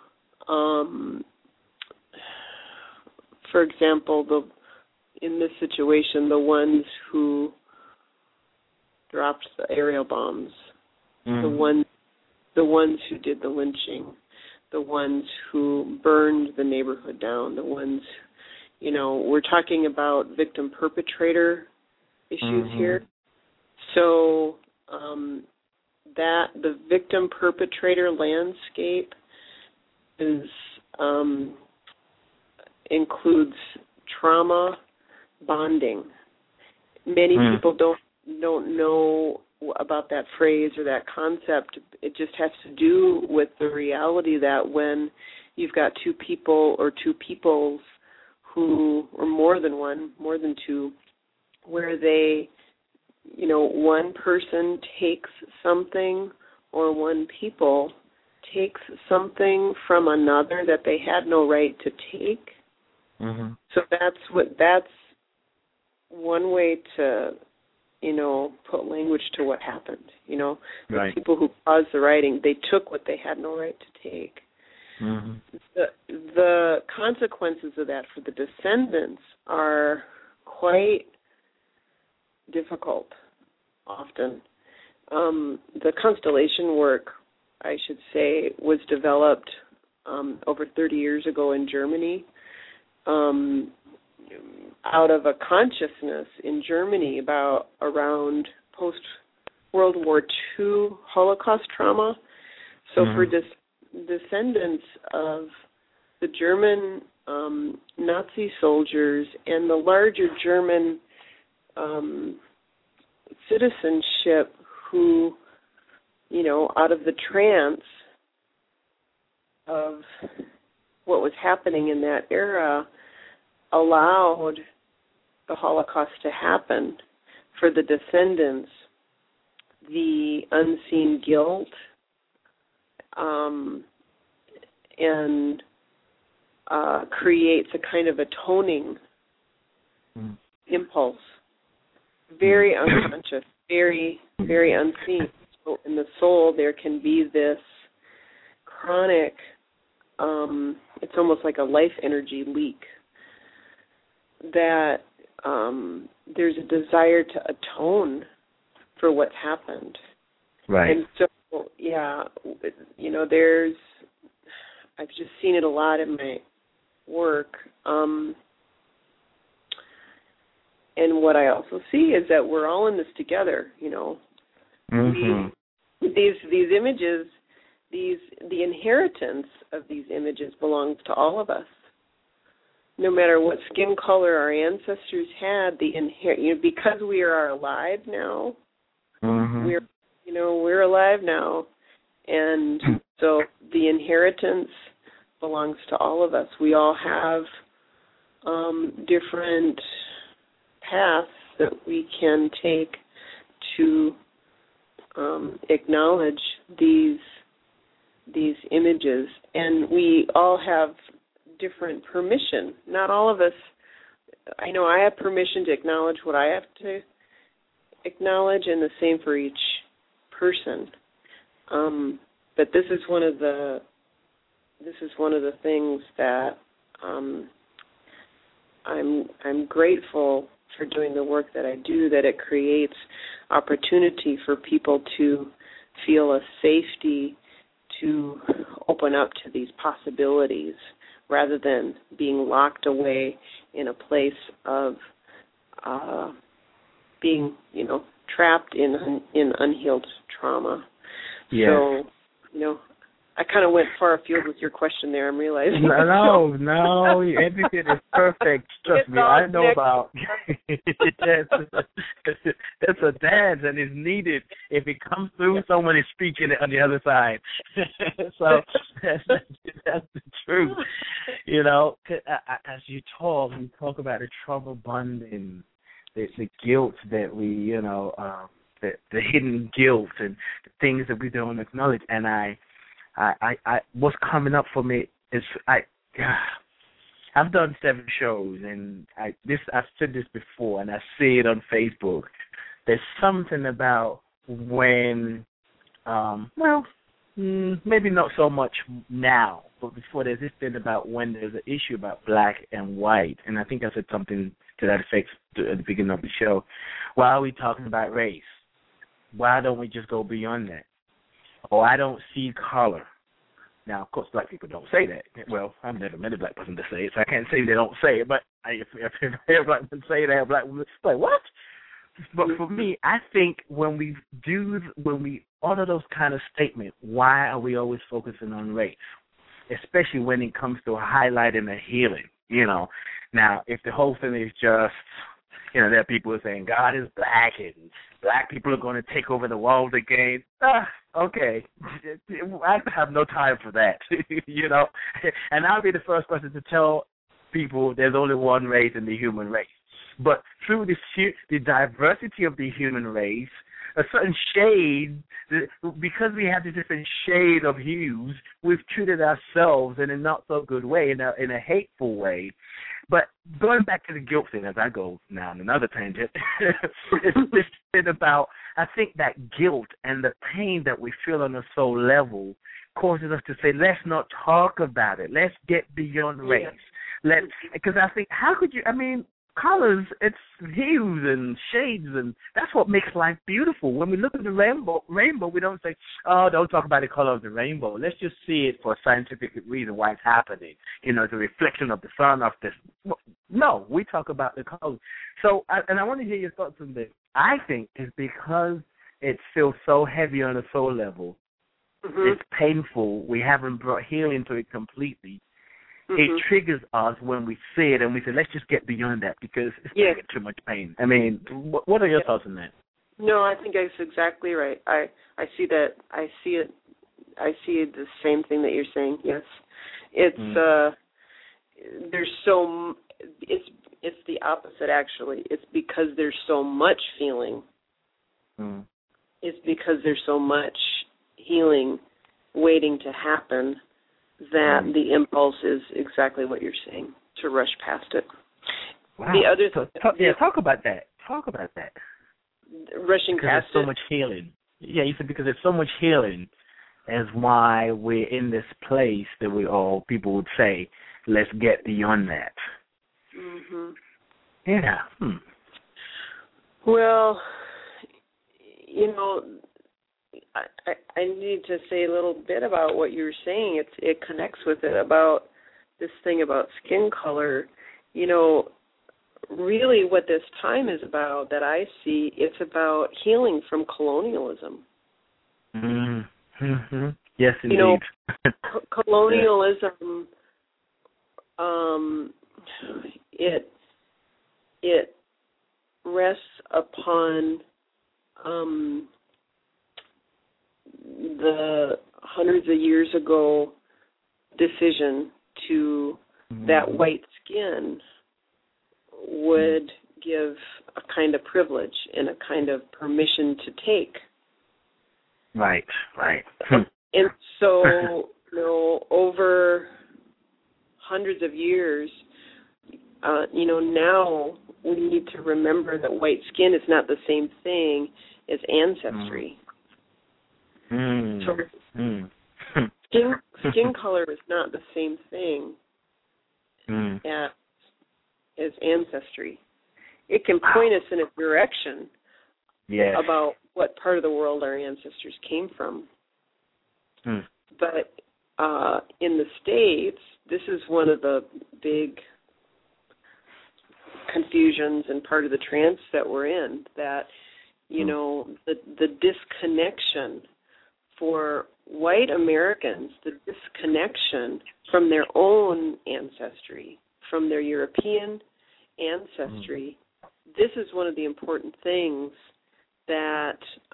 for example, in this situation, the ones who dropped the aerial bombs, the ones who did the lynching, the ones who burned the neighborhood down, the ones, we're talking about victim-perpetrator issues here. So that the victim-perpetrator landscape includes trauma bonding. Many people don't know about that phrase or that concept. It just has to do with the reality that when you've got two people or two peoples who, or more than one, more than two, where they, one person takes something or one people takes something from another that they had no right to take. So that's one way to, put language to what happened. The people who caused the rioting, they took what they had no right to take. The consequences of that for the descendants are quite difficult often. The constellation work, I should say, was developed over 30 years ago in Germany, out of a consciousness in Germany around post-World War II Holocaust trauma. So for descendants of the German Nazi soldiers and the larger German citizenship who, out of the trance of what was happening in that era, allowed the Holocaust to happen, for the descendants, the unseen guilt and creates a kind of atoning impulse, very unconscious, very, very unseen. So in the soul, there can be this chronic, it's almost like a life energy leak, that there's a desire to atone for what's happened. Right. And so, I've just seen it a lot in my work. And what I also see is that we're all in this together, These images, the inheritance of these images belongs to all of us. No matter what skin color our ancestors had, because we are alive now, we're alive now, and so the inheritance belongs to all of us. We all have different paths that we can take to acknowledge these images, and we all have different permission. Not all of us, I know I have permission to acknowledge what I have to acknowledge, and the same for each person. But this is one of the this is one of the things that I'm grateful for doing the work that I do, that it creates opportunity for people to feel a safety to open up to these possibilities rather than being locked away in a place of being, trapped in unhealed trauma. Yes. So, I kind of went far afield with your question there, I'm realizing. No, everything is perfect. Trust me, I know about it's a dance and it's needed. If it comes through, someone is speaking it on the other side. So that's the truth. As you talk about the trauma bonding, the guilt that we, the hidden guilt and the things that we don't acknowledge. And I what's coming up for me is I've done 7 shows, and I've said this before, and I see it on Facebook. There's something about when, maybe not so much now, but before, there's this thing about when there's an issue about black and white, and I think I said something to that effect at the beginning of the show. Why are we talking about race? Why don't we just go beyond that? Oh, I don't see color. Now, of course, black people don't say that. Well, I've never met a black person to say it, so I can't say they don't say it. But if I hear a black person say that, black women like, what? But for me, I think when we utter those kind of statements, why are we always focusing on race? Especially when it comes to highlighting the healing, Now, if the whole thing is just, there are people who are saying God is black and black people are going to take over the world again. Okay. I have no time for that, And I'll be the first person to tell people there's only one race in the human race. But through the diversity of the human race, a certain shade, because we have the different shade of hues, we've treated ourselves in a not so good way, in a hateful way. But going back to the guilt thing, as I go now on another tangent, it's about, I think that guilt and the pain that we feel on a soul level causes us to say, let's not talk about it. Let's get beyond race. Because I think, how could you, colors, it's hues and shades, and that's what makes life beautiful. When we look at the rainbow, we don't say, oh, don't talk about the color of the rainbow. Let's just see it for a scientific reason why it's happening. The reflection of the sun off this. No, we talk about the color. So, and I want to hear your thoughts on this. I think it's because it feels so heavy on a soul level. Mm-hmm. It's painful. We haven't brought healing to it completely. Mm-hmm. It triggers us when we see it, and we say, let's just get beyond that because it's bringing too much pain. What are your thoughts on that? No, I think that's exactly right. I see that. I see it. I see the same thing that you're saying. Yes, it's it's the opposite actually. It's because there's so much feeling. Mm. It's because there's so much healing waiting to happen that the impulse is exactly what you're saying, to rush past it. Wow. The other talk about that. Rushing because past there's so much healing. Yeah, you said because there's so much healing is why we're in this place that people would say, let's get beyond that. Mm-hmm. Yeah. Well, I need to say a little bit about what you were saying. It connects with it about this thing about skin color. Really what this time is about that I see, it's about healing from colonialism. Mm-hmm. Yes, indeed. Colonialism, it rests upon the hundreds of years ago decision to that white skin would give a kind of privilege and a kind of permission to take. Right. And so, over hundreds of years, now we need to remember that white skin is not the same thing as ancestry. skin color is not the same thing as ancestry. It can point us in a direction about what part of the world our ancestors came from. But in the States, this is one of the big confusions and part of the trance that we're in, that, you know, the disconnection for white Americans, the disconnection from their own ancestry, from their European ancestry. This is one of the important things that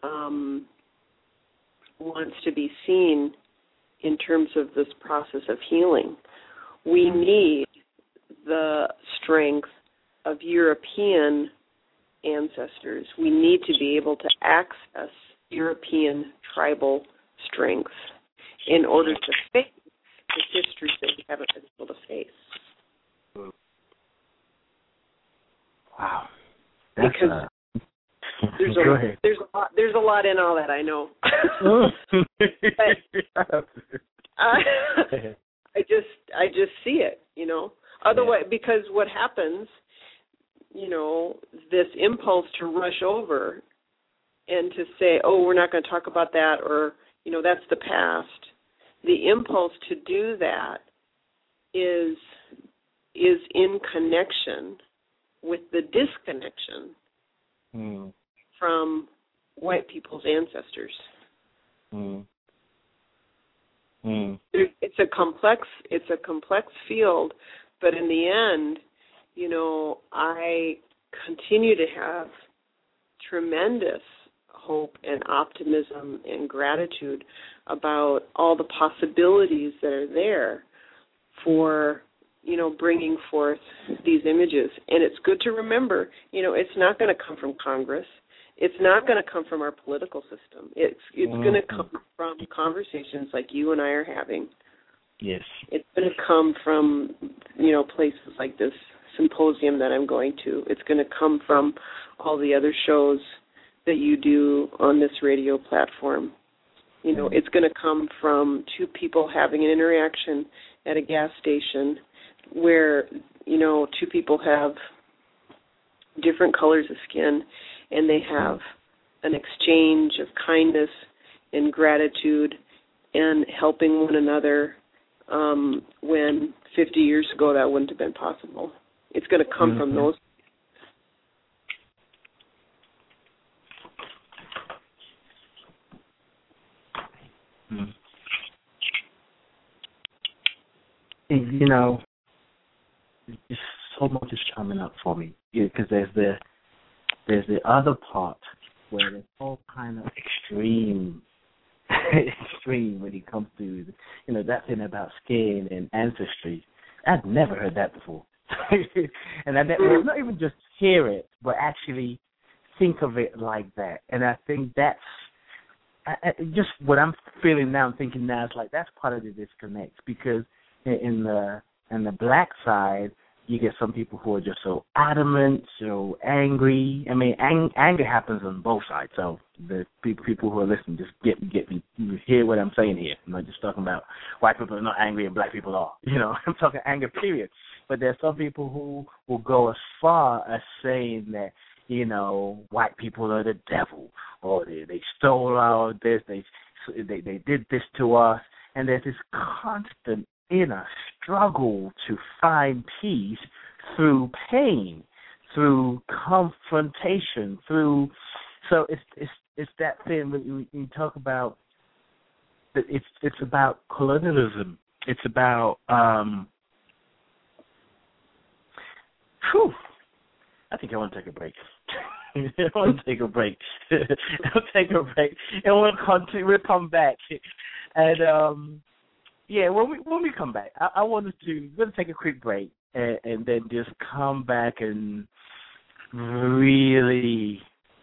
wants to be seen in terms of this process of healing. We need the strength of European ancestors. We need to be able to access European tribal strength in order to face the histories that we haven't been able to face. Wow. Because there's a lot in all that, I know. But I just see it, you know. Otherwise, because what happens, you know, this impulse to rush over and to say, oh, we're not going to talk about that, or, you know, that's the past. The impulse to do that is in connection with the disconnection from white people's ancestors. It's a complex field, but in the end, you know, I continue to have tremendous hope and optimism and gratitude about all the possibilities that are there for, you know, bringing forth these images. And it's good to remember, you know, it's not going to come from Congress. It's not going to come from our political system. It's going to come from conversations like you and I are having. Yes. It's going to come from, you know, places like this symposium that I'm going to. It's going to come from all the other shows that you do on this radio platform. You know, it's going to come from two people having an interaction at a gas station where, you know, two people have different colors of skin and they have an exchange of kindness and gratitude and helping one another when 50 years ago that wouldn't have been possible. It's going to come from those. You know, just so much is coming up for me, because there's the other part where there's all kind of extreme when it comes to, you know, that thing about skin and ancestry. I'd never heard that before. And I never, not even just hear it, but actually think of it like that. And I think that's just what I'm feeling now, I'm thinking now, is like that's part of the disconnect, because in the black side, you get some people who are just so adamant, so angry. I mean, anger happens on both sides. So the people who are listening, just get me, you hear what I'm saying here. I'm not just talking about white people are not angry and black people are. You know, I'm talking anger, period. But there's some people who will go as far as saying that, you know, white people are the devil, or they stole our this, they did this to us, and there's this constant inner struggle to find peace through pain, through confrontation, through. So it's that thing when you talk about that. It's about colonialism. It's about. I think I want to take a break. And we'll come back. And yeah, when we come back, I wanted to we're gonna take a quick break and then just come back and really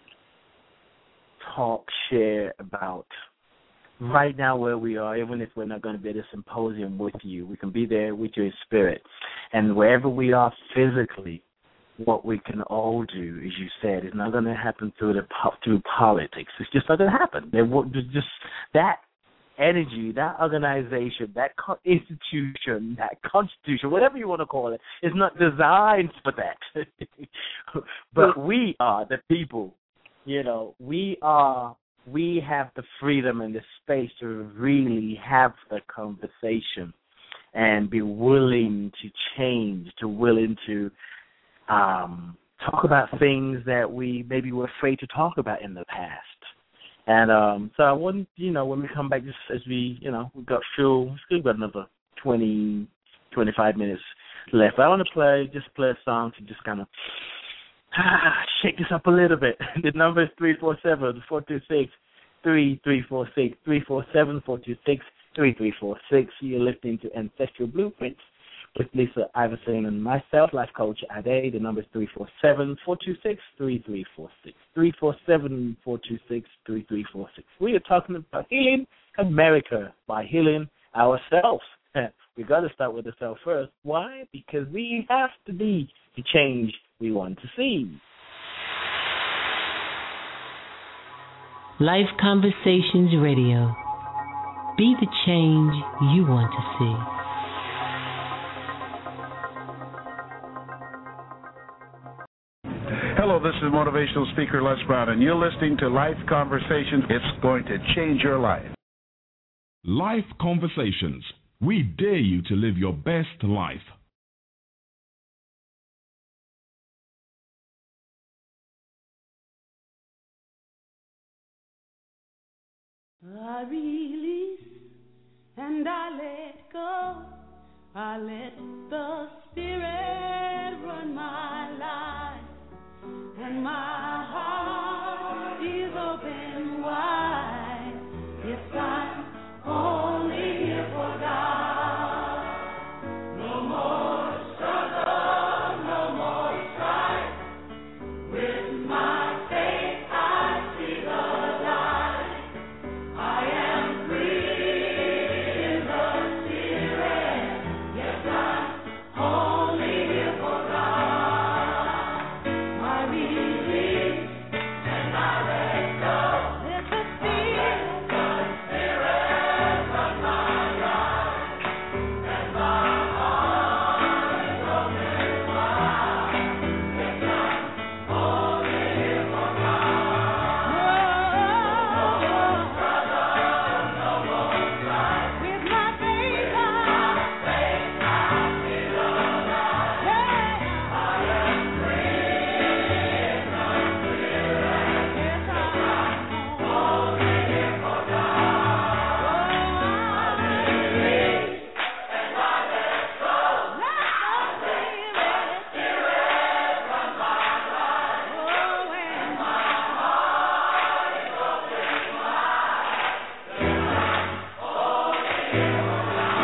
share about right now where we are. Even if we're not going to be at a symposium with you, we can be there with you in spirit, and wherever we are physically. What we can all do, as you said, is not going to happen through politics. It's just not going to happen. Just that energy, that organization, that institution, that constitution, whatever you want to call it, is not designed for that. But we are the people. You know, we have the freedom and the space to really have the conversation and be willing to change, willing to talk about things that we maybe were afraid to talk about in the past. And so I want, when we come back, just as we've got another 20, 25 minutes left. I want to play a song to just kind of shake this up a little bit. The number is 347-426-3346, 347-426-3346. You're listening to Ancestral Blueprints with Lisa Iverson and myself, Life Coach Ade. The number is 347-426-3346, 347-426-3346. We are talking about healing America by healing ourselves. We got to start with the self first. Why? Because we have to be the change we want to see. Life Conversations Radio. Be the change you want to see. Hello, this is motivational speaker Les Brown, and you're listening to Life Conversations. It's going to change your life. Life Conversations. We dare you to live your best life. I release and I let go. I let the Spirit run my life, and my heart is open wide. Yes, I'm only here for God. No more struggle, no more strife. With my faith I see the light. I am free in the Spirit. Yes, I'm only here for God. My release and I let go. Let the Spirit run my life, and my heart is open wide. Yes, I'm only here for God. No more struggle, no more strife. With my faith I see the light. I am free in the Spirit. Yes, I'm only here for God. I release and I let go. Let the Spirit run my life. And my heart is open wide. Yes, I'm only here for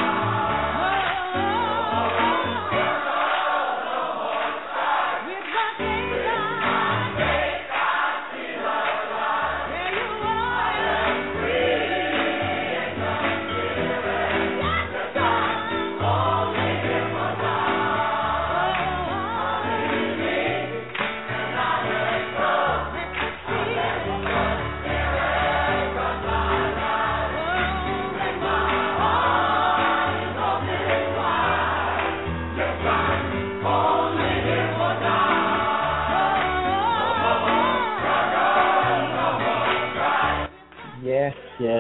God. With my faith I see the light. There you are. I am free in the Spirit. Yes, I'm only here for God. I release and I let go. Let the Spirit run my life, and my heart is open wide. Yes, I'm only here for God. No more struggle, no more strife. Yes.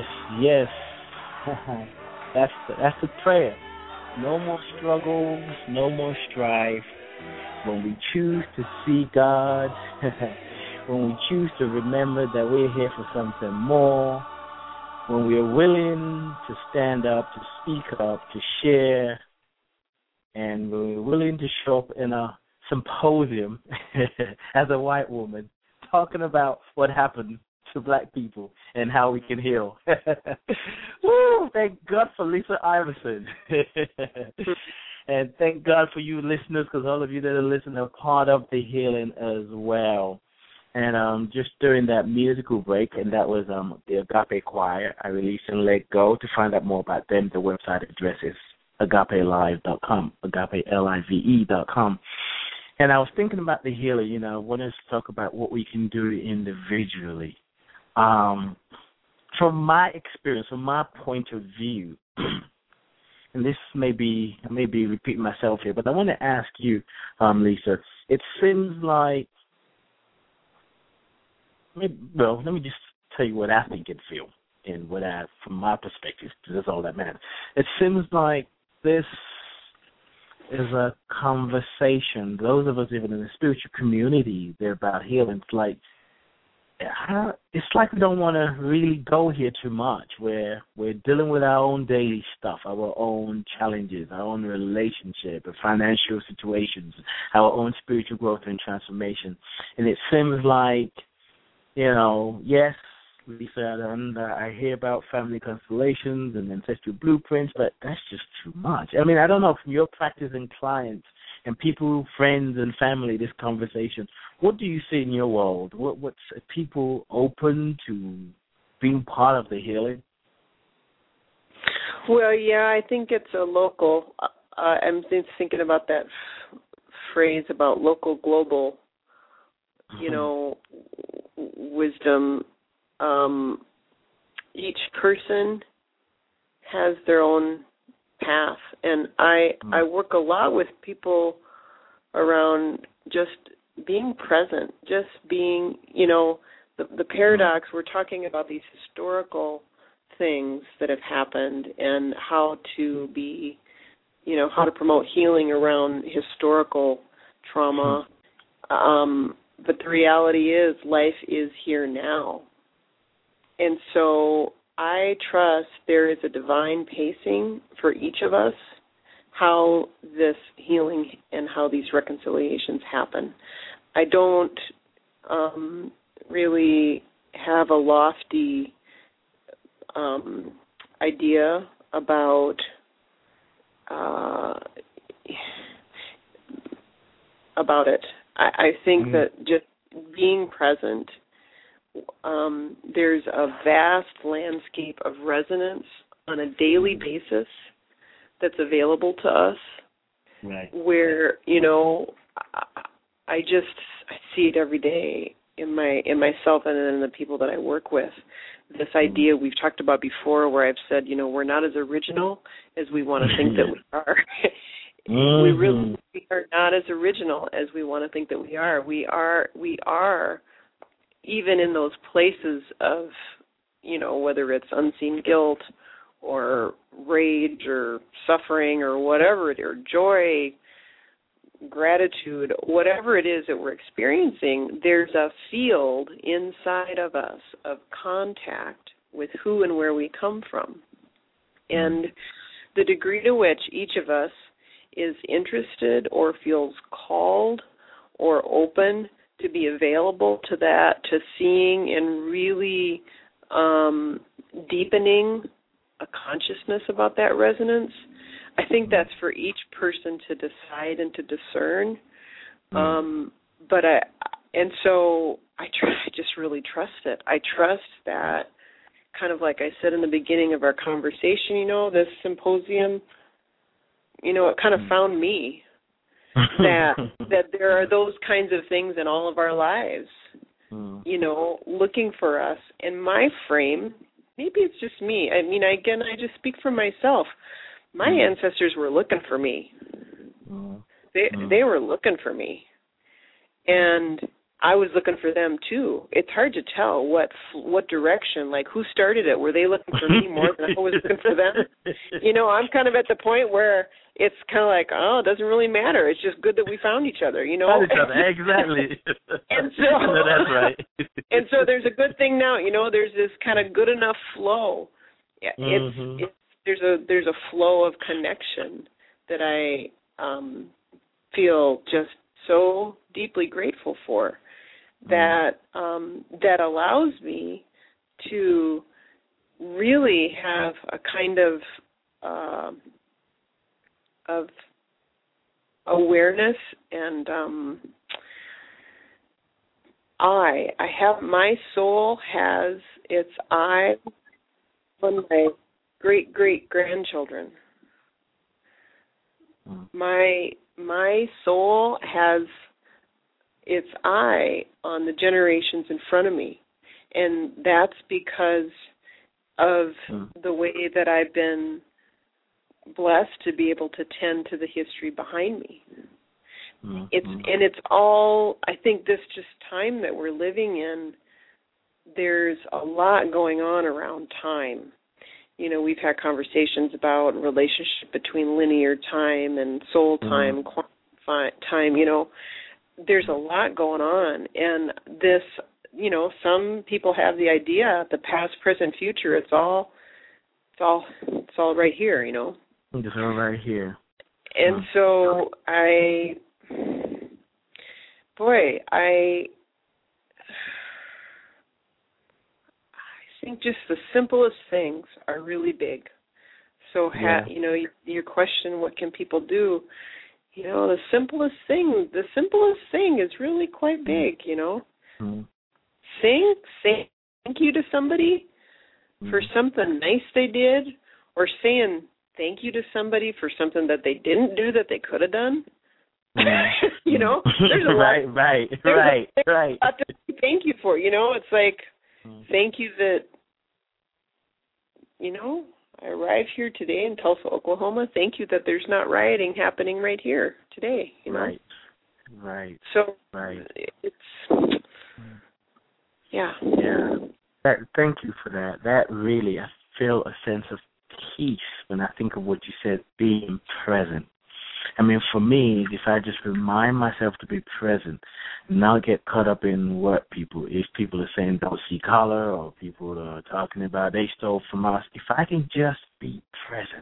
That's the prayer. No more struggles, no more strife. When we choose to see God, when we choose to remember that we're here for something more, when we are willing to stand up, to speak up, to share, and when we're willing to show up in a symposium as a white woman, talking about what happened to black people and how we can heal. Woo! Thank God for Lisa Iverson. And thank God for you listeners, because all of you that are listening are part of the healing as well. And just during that musical break, and that was the Agape Choir, I released and let go. To find out more about them, the website address is agapelive.com, agapelive.com. And I was thinking about the healer, I wanted to talk about what we can do individually. from my experience, from my point of view, and this I may be repeating myself here, but I want to ask you, Lisa. It seems like, let me just tell you what I think it feels, and from my perspective, that's all that matters. It seems like this is a conversation. Those of us even in the spiritual community, they're about healing. It's like we don't want to really go here too much. We're dealing with our own daily stuff, our own challenges, our own relationship, our financial situations, our own spiritual growth and transformation. And it seems like, yes, Lisa, I hear about family constellations and ancestral blueprints, but that's just too much. I mean, I don't know, from your practicing clients and people, friends and family, this conversation, what do you see in your world? What's people open to being part of the healing? Well, yeah, I think it's a local. I'm thinking about that phrase about local, global, wisdom. Each person has their own path, and I work a lot with people around just being present, just being, the paradox. We're talking about these historical things that have happened and how to be, how to promote healing around historical trauma. But the reality is life is here now. And so I trust there is a divine pacing for each of us, how this healing and how these reconciliations happen. I don't really have a lofty idea about it. I think that just being present, there's a vast landscape of resonance on a daily basis that's available to us, right? Where I see it every day in myself and in the people that I work with. This idea we've talked about before, where I've said, we're not as original as we want to think that we are. We are not as original as we want to think that we are. We are. Even in those places of, whether it's unseen guilt or rage or suffering or whatever, or joy, gratitude, whatever it is that we're experiencing, there's a field inside of us of contact with who and where we come from. And the degree to which each of us is interested or feels called or open to be available to that, to seeing and really deepening a consciousness about that resonance, I think that's for each person to decide and to discern. So I just really trust it. I trust that, kind of like I said in the beginning of our conversation, this symposium, it kind of found me. that there are those kinds of things in all of our lives, looking for us. And my frame, maybe it's just me. I mean, again, I just speak for myself. My ancestors were looking for me. They were looking for me. And I was looking for them too. It's hard to tell what direction, like who started it. Were they looking for me more than I was looking for them? I'm kind of at the point where it's kind of like, it doesn't really matter. It's just good that we found each other, Found each other, exactly. And so that's right. And so there's a good thing now, there's this kind of good enough flow. There's a flow of connection that I feel just so deeply grateful for, that allows me to really have a kind of awareness, and I have, my soul has its eye on my great-great-grandchildren. My soul has its eye on the generations in front of me, and that's because of the way that I've been blessed to be able to tend to the history behind me. It's all, I think this just time that we're living in, there's a lot going on around time. You know, we've had conversations about relationship between linear time and soul time, quantum time, you know. There's a lot going on, and this, you know, some people have the idea, the past, present, future, it's all right here, you know. It's all right here. And so I think just the simplest things are really big. So, you know, your question, what can people do? You know, the simplest thing is really quite big, you know. Saying thank you to somebody for something nice they did, or saying thank you to somebody for something that they didn't do that they could have done. You know, there's a lot. Right. A lot to thank you for. You know, it's like thank you that, you know, I arrived here today in Tulsa, Oklahoma. Thank you that there's not rioting happening right here today. You know? Right. So it's Thank you for that. That really, I feel a sense of peace when I think of what you said, being present. I mean, for me, if I just remind myself to be present, not get caught up in if people are saying don't see color, or people are talking about they stole from us, if I can just be present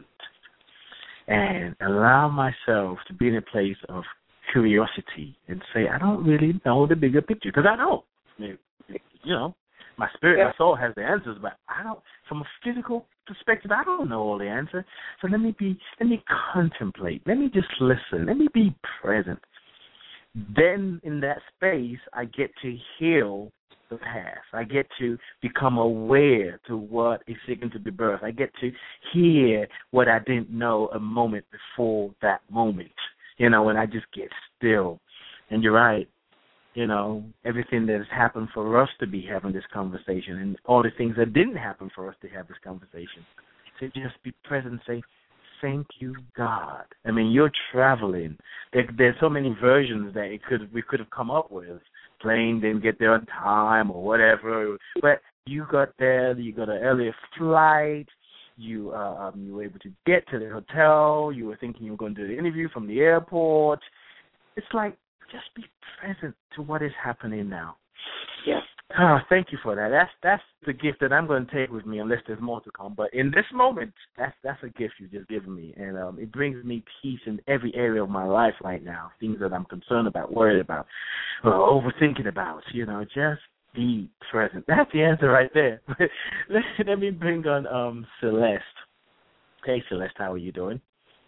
and allow myself to be in a place of curiosity and say, I don't really know the bigger picture, because I don't. You know, my spirit, my soul has the answers, but I don't, from a physical perspective, I don't know all the answers. So let me contemplate. Let me just listen. Let me be present. Then in that space, I get to heal the past. I get to become aware to what is seeking to be birthed. I get to hear what I didn't know a moment before that moment. You know, when I just get still. And you're right. You know, everything that has happened for us to be having this conversation, and all the things that didn't happen for us to have this conversation. To just be present and say, thank you, God. I mean, you're traveling. There's so many versions that we could have come up with. Plane didn't get there on time or whatever. But you got there. You got an earlier flight. You were able to get to the hotel. You were thinking you were going to do the interview from the airport. It's like, just be present to what is happening now. Yeah. Oh, thank you for that. That's the gift that I'm going to take with me, unless there's more to come. But in this moment, that's a gift you've just given me, and it brings me peace in every area of my life right now. Things that I'm concerned about, worried about, overthinking about. You know, just be present. That's the answer right there. Let me bring on Celeste. Hey, Celeste, how are you doing?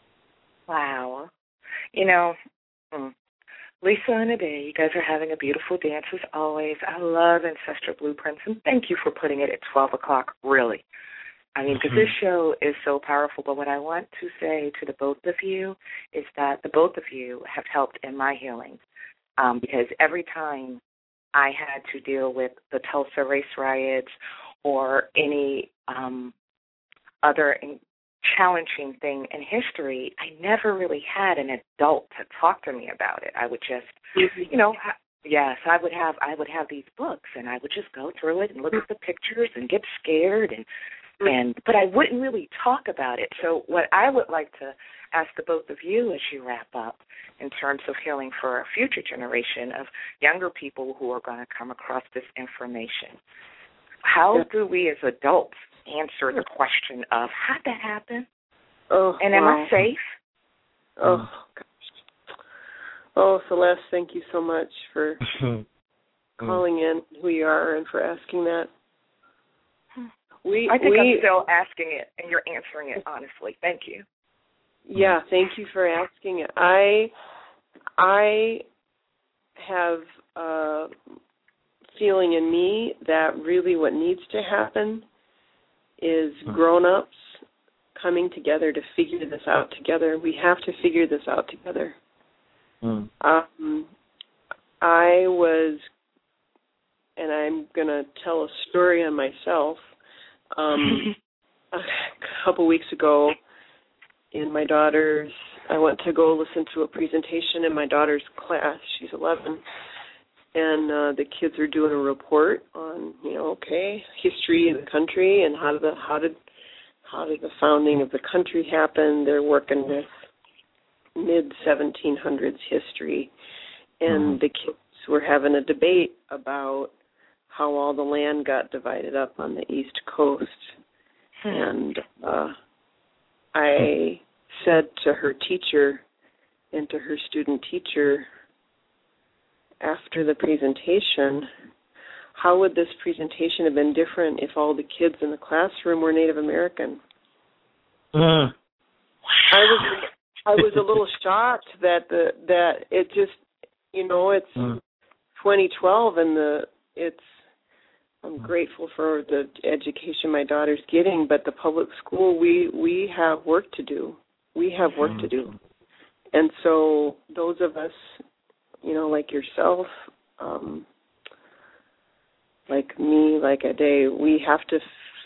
Wow. You know. Lisa and Ade, you guys are having a beautiful dance as always. I love Ancestral Blueprints, and thank you for putting it at 12 o'clock, really. I mean, because this show is so powerful, but what I want to say to the both of you is that the both of you have helped in my healing, because every time I had to deal with the Tulsa race riots or any other challenging thing in history, I never really had an adult to talk to me about it. I would just, you know, I would have these books, and I would just go through it and look at the pictures and get scared, but I wouldn't really talk about it. So what I would like to ask the both of you as you wrap up in terms of healing for a future generation of younger people who are going to come across this information, how do we as adults answer the question of how'd that happen? And am I safe? Oh, gosh. Oh, Celeste, thank you so much for calling in who you are and for asking that. I think I'm still asking it, and you're answering it honestly. Thank you. Yeah, thank you for asking it. I have a feeling in me that really what needs to happen is grown-ups coming together to figure this out together. We have to figure this out together. I was, and I'm going to tell a story on myself, A couple weeks ago, I went to go listen to a presentation in my daughter's class. She's 11, and the kids are doing a report on, history of the country and how did the founding of the country happen. They're working with mid-1700s history, and the kids were having a debate about how all the land got divided up on the East Coast. And I said to her teacher and to her student teacher after the presentation, how would this presentation have been different if all the kids in the classroom were Native American? I was a little shocked that it just, it's 2012 and I'm grateful for the education my daughter's getting, but the public school, we have work to do. We have work to do. And so those of us, like yourself, like me, like Ade, we have to,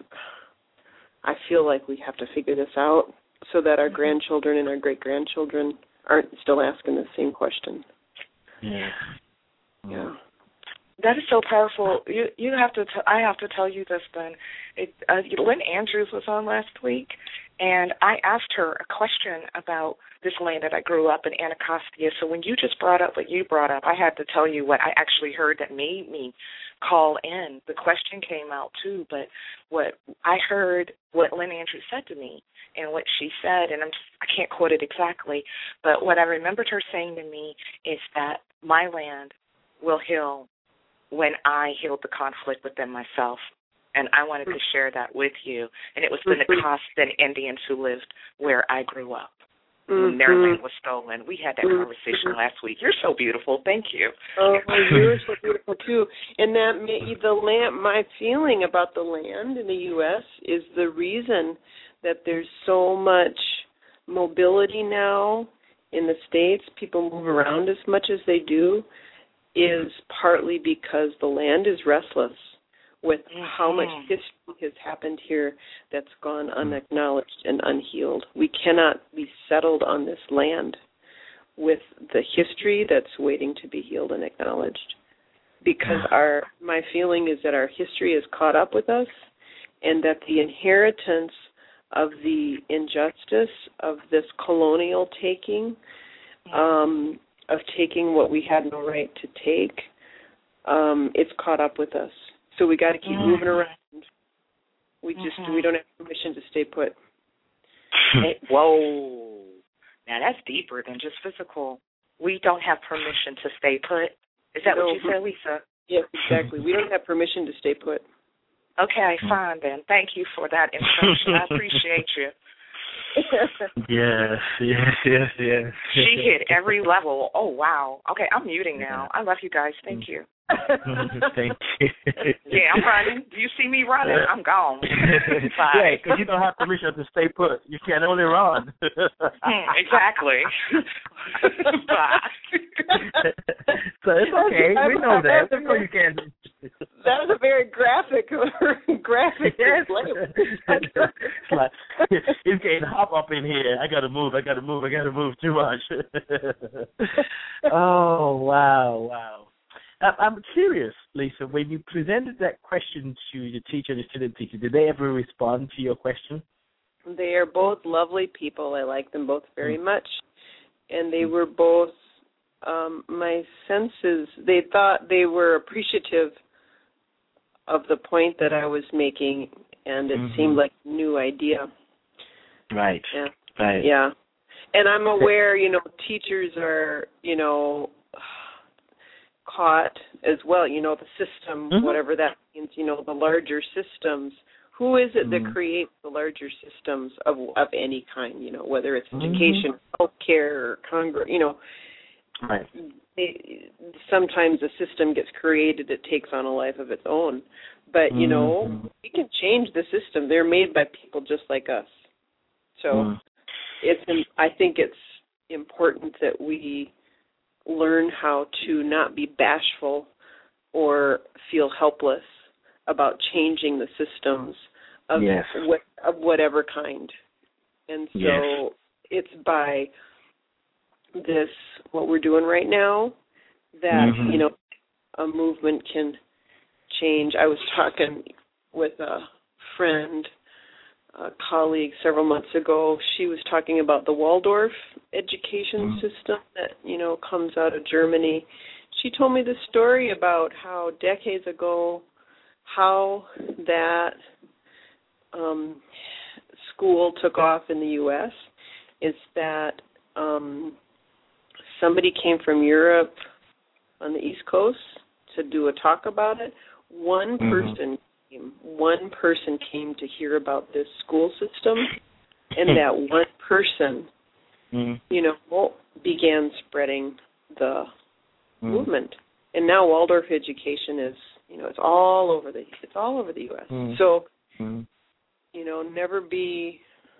I feel like we have to figure this out so that our grandchildren and our great-grandchildren aren't still asking the same question. Yeah. Yeah. That is so powerful. You have to. I have to tell you this. Then, Lynn Andrews was on last week, and I asked her a question about this land that I grew up in, Anacostia. So when you just brought up what you brought up, I had to tell you what I actually heard that made me call in. The question came out too, but what I heard, what Lynn Andrews said to me, and what she said, and I can't quote it exactly, but what I remembered her saying to me is that my land will heal when I healed the conflict within myself. And I wanted to share that with you. And it was the Nacostan Indians who lived where I grew up. When their land was stolen. We had that conversation last week. You're so beautiful. Thank you. Oh, you're so beautiful, too. And my feeling about the land in the U.S. is the reason that there's so much mobility now in the States. People move around as much as they do, is partly because the land is restless with how much history has happened here that's gone unacknowledged and unhealed. We cannot be settled on this land with the history that's waiting to be healed and acknowledged, because my feeling is that our history has caught up with us, and that the inheritance of the injustice of this colonial taking, of taking what we had no right to take, it's caught up with us. So we got to keep moving around. We don't have permission to stay put. Hey, whoa. Now that's deeper than just physical. We don't have permission to stay put. Is that what you said, Lisa? Yes, exactly. We don't have permission to stay put. Okay, fine then. Thank you for that instruction. I appreciate you. Yes. She hit every level. Oh, wow. Okay, I'm muting now. I love you guys. Thank you. Thank you. Yeah, I'm running. Do you see me running? I'm gone. Bye. Yeah, because you don't have permission to stay put. You can only run. Exactly. Bye. So it's okay. We know that. We know you can. That was a very graphic yes. display. It's like, it's getting hop up in here. I got to move too much. Oh, wow. I'm curious, Lisa, when you presented that question to your teacher and the student teacher, did they ever respond to your question? They are both lovely people. I like them both very much. And they were both, my senses, they thought they were appreciative of the point that I was making, and it seemed like a new idea. Right. Yeah. Right. Yeah. And I'm aware, teachers are, caught as well, the system, whatever that means, the larger systems. Who is it that creates the larger systems of any kind, whether it's education, healthcare, or Congress, Right. Sometimes a system gets created, it takes on a life of its own. But, we can change the system. They're made by people just like us. So I think it's important that we learn how to not be bashful or feel helpless about changing the systems of Yes. of whatever kind. And so Yes. it's by this, what we're doing right now, that, Mhm. a movement can change. I was talking with a friend, a colleague several months ago. She was talking about the Waldorf education system that, comes out of Germany. She told me the story about how decades ago, how that school took off in the U.S. is that somebody came from Europe on the East Coast to do a talk about it. One person came to hear about this school system, and that one person, began spreading the movement. And now Waldorf education is, it's all over the U.S. So, never be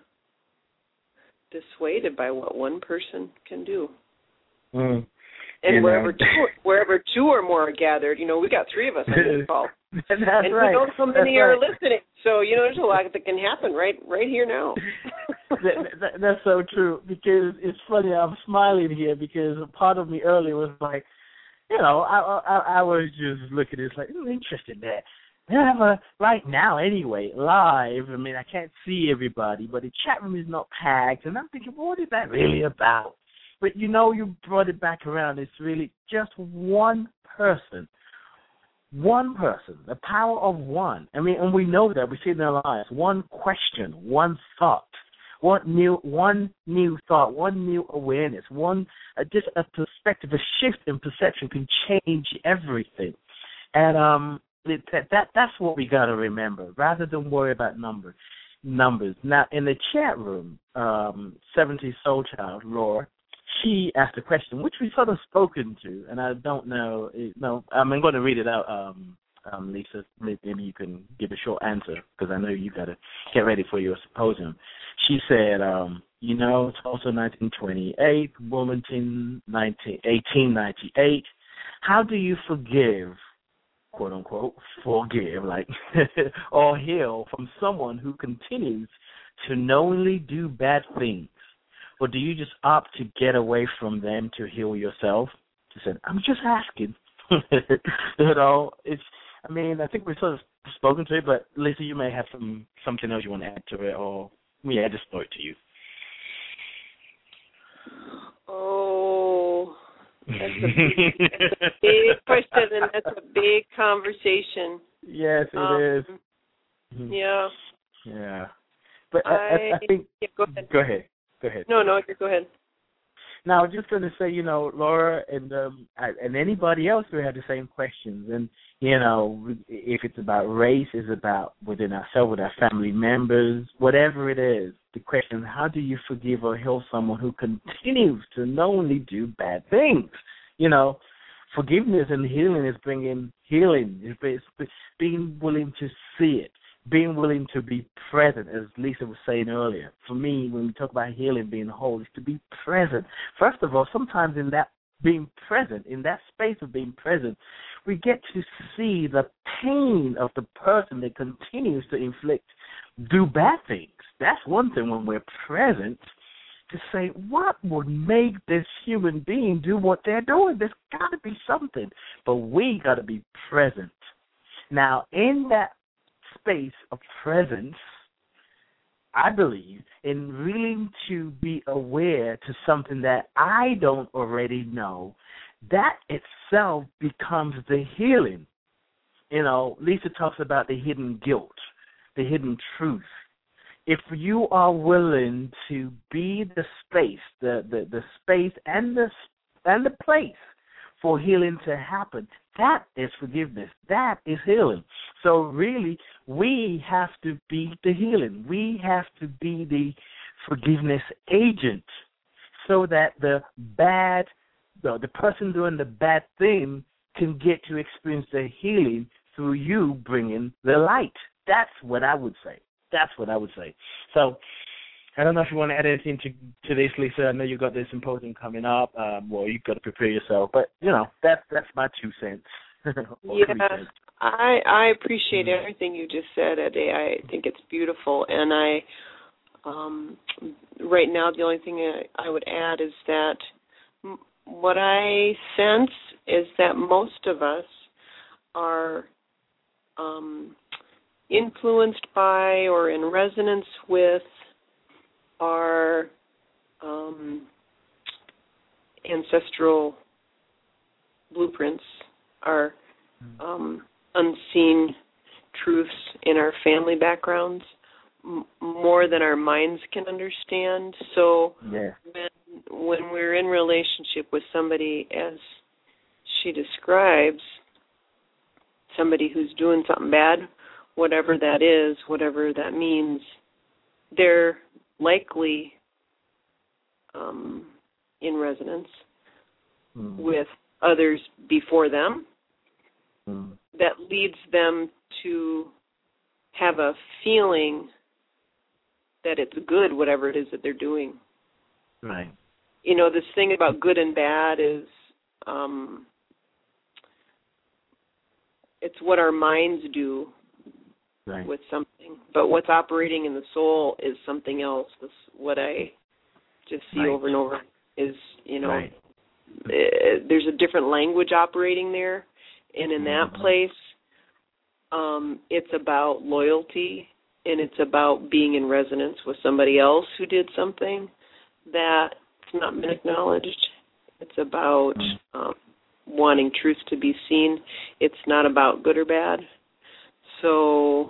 dissuaded by what one person can do. And wherever two or more are gathered, we got three of us on this call. That's and right. we don't know how many That's are right. listening. So, there's a lot that can happen right here now. That's so true, because it's funny, I'm smiling here because a part of me earlier was like, I was just looking at this like, interesting that they have right now anyway, live. I mean, I can't see everybody, but the chat room is not packed, and I'm thinking, what is that really about? But you brought it back around. It's really just one person. One person, the power of one. I mean, and we know that. We see it in our lives. One question, one thought, one new thought, one new awareness, just a perspective, a shift in perception can change everything. And that's what we got to remember, rather than worry about numbers. Now, in the chat room, 70 Soul Child, Laura, she asked a question, which we've sort of spoken to, and I don't know. I'm going to read it out, Lisa. Maybe you can give a short answer, because I know you got to get ready for your symposium. She said, it's also 1928, Wilmington, 1898. How do you forgive, quote unquote, forgive, like, or heal from someone who continues to knowingly do bad things? Or do you just opt to get away from them to heal yourself? She said, I'm just asking. I think we've sort of spoken to it, but Lisa, you may have something else you want to add to it, or I just throw it to you. Oh, that's a big question, and that's a big conversation. Yes, it is. Yeah. Yeah. But I think... Yeah, go ahead. Go ahead. No, go ahead. Now, I was just going to say, Laura and anybody else who had the same questions, and, if it's about race, it's about within ourselves, with our family members, whatever it is, the question, how do you forgive or heal someone who continues to knowingly do bad things? Forgiveness and healing is bringing healing. It's being willing to see it, being willing to be present, as Lisa was saying earlier. For me, when we talk about healing, being whole, is to be present. First of all, sometimes in that being present, in that space of being present, we get to see the pain of the person that continues to do bad things. That's one thing when we're present, to say, what would make this human being do what they're doing? There's got to be something. But we got to be present. Now, in that space of presence, I believe, in willing to be aware to something that I don't already know, that itself becomes the healing. Lisa talks about the hidden guilt, the hidden truth. If you are willing to be the space, the space and the place for healing to happen, that is forgiveness. That is healing. So really, we have to be the healing. We have to be the forgiveness agent, so that the person doing the bad thing can get to experience the healing through you bringing the light. That's what I would say. So I don't know if you want to add anything to this, Lisa. I know you've got this symposium coming up. You've got to prepare yourself. But, that's my 2 cents. Yeah, I appreciate everything you just said, Eddie. I think it's beautiful, and right now the only thing I would add is that what I sense is that most of us are influenced by or in resonance with our ancestral blueprints, our unseen truths in our family backgrounds, more than our minds can understand. So when we're in relationship with somebody, as she describes, somebody who's doing something bad, whatever that is, whatever that means, they're likely in resonance with others before them. That leads them to have a feeling that it's good, whatever it is that they're doing. Right. You know, this thing about good and bad is it's what our minds do with something. But what's operating in the soul is something else. That's what I just see over and over is, you know, there's a different language operating there. And in that place, it's about loyalty, and it's about being in resonance with somebody else who did something that's not been acknowledged. It's about wanting truth to be seen. It's not about good or bad. So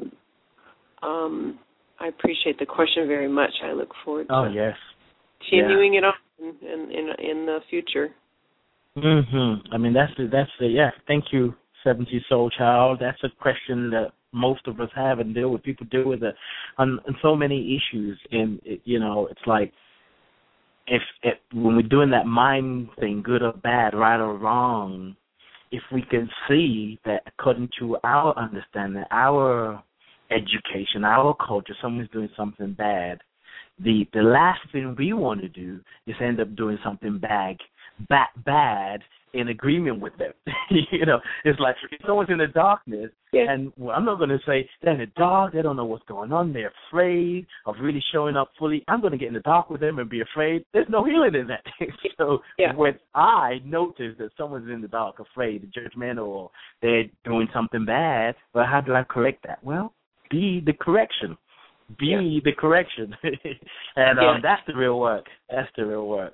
I appreciate the question very much. I look forward to continuing it on in the future. I mean, that's the Thank you, 70 Soul Child. That's a question that most of us have and deal with. People deal with it on so many issues, and it's like if when we're doing that mind thing, good or bad, right or wrong, if we can see that according to our understanding, our education, our culture, someone's doing something bad, the last thing we want to do is end up doing something bad in agreement with them. It's like if someone's in the darkness, and I'm not going to say they're in the dark, they don't know what's going on, they're afraid of really showing up fully. I'm going to get in the dark with them and be afraid. There's no healing in that. So when I notice that someone's in the dark, afraid, judgmental, or they're doing something bad, well, how do I correct that? Well, be the correction. Be the correction. And that's the real work. That's the real work.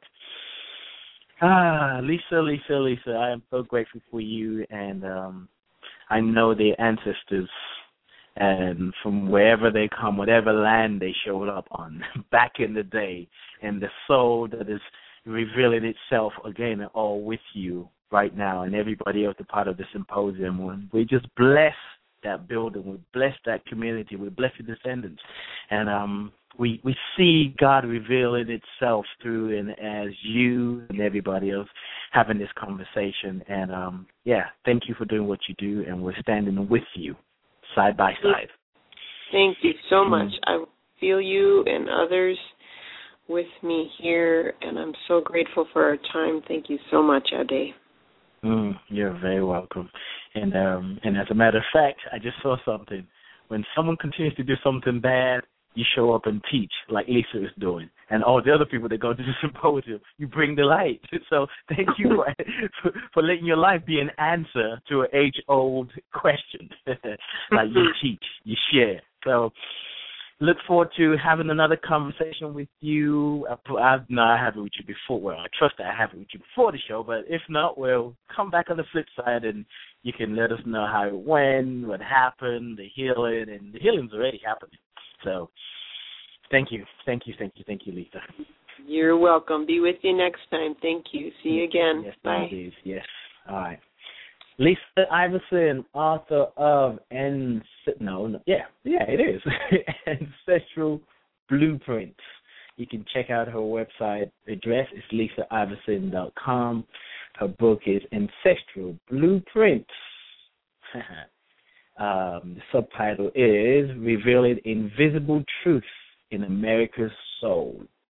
Lisa, I am so grateful for you, and I know the ancestors, and from wherever they come, whatever land they showed up on back in the day, and the soul that is revealing itself again are all with you right now, and everybody else a part of the symposium. We just bless that building, we bless that community, we bless the descendants, and we see God revealing itself through and as you and everybody else having this conversation. And, thank you for doing what you do, and we're standing with you side by side. Thank you so much. I feel you and others with me here, and I'm so grateful for our time. Thank you so much, Ade. You're very welcome. And as a matter of fact, I just saw something. When someone continues to do something bad, you show up and teach like Lisa is doing. And all the other people that go to the symposium, you bring the light. So thank you for letting your life be an answer to an age-old question. Like you teach, you share. So look forward to having another conversation with you. I have it with you before. Well, I trust that I have it with you before the show, but if not, we'll come back on the flip side and you can let us know how it went, what happened, the healing, and the healing's already happening. So thank you, Lisa. You're welcome. Be with you next time. Thank you. See you again. Yes, bye. Indeed. Yes. All right. Lisa Iverson, author of Ancestral Blueprints. You can check out her website address. It's lisaiverson.com. Her book is Ancestral Blueprints. The subtitle is Revealing Invisible Truth in America's Soul.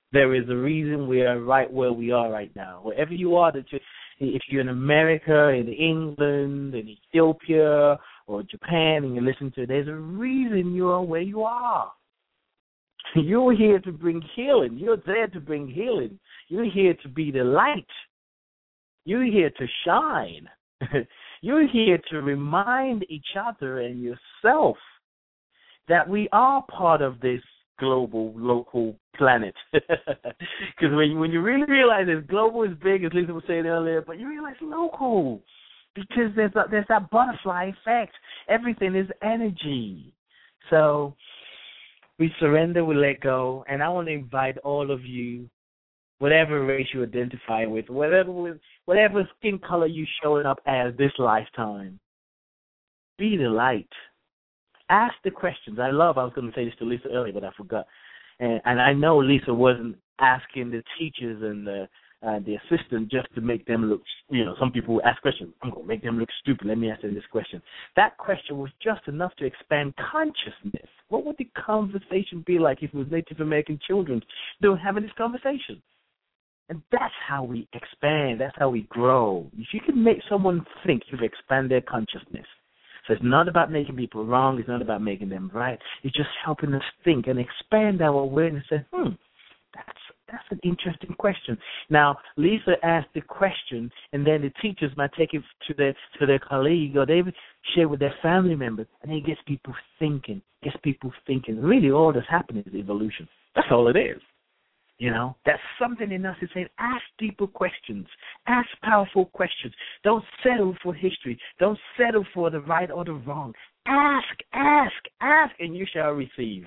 There is a reason we are right where we are right now. Wherever you are, if you're in America, in England, in Ethiopia, or Japan, and you listen to it, there's a reason you are where you are. You're here to bring healing. You're there to bring healing. You're here to be the light. You're here to shine. You're here to remind each other and yourself that we are part of this global, local planet. Because when you really realize it's global is big, as Lisa was saying earlier, but you realize local, because there's that butterfly effect. Everything is energy. So we surrender, we let go, and I want to invite all of you, whatever race you identify with, whatever skin color you're showing up as this lifetime, be the light. Ask the questions. I was going to say this to Lisa earlier, but I forgot. And I know Lisa wasn't asking the teachers and the assistant just to make them look, some people ask questions. I'm going to make them look stupid. Let me ask them this question. That question was just enough to expand consciousness. What would the conversation be like if it was Native American children they were having this conversation? And that's how we expand. That's how we grow. If you can make someone think, you've expanded their consciousness. So it's not about making people wrong. It's not about making them right. It's just helping us think and expand our awareness and say, that's an interesting question. Now, Lisa asked the question, and then the teachers might take it to their colleague, or they would share with their family members, and it gets people thinking. Really, all that's happening is evolution. That's all it is. That's something in us is saying, ask deeper questions. Ask powerful questions. Don't settle for history. Don't settle for the right or the wrong. Ask, and you shall receive.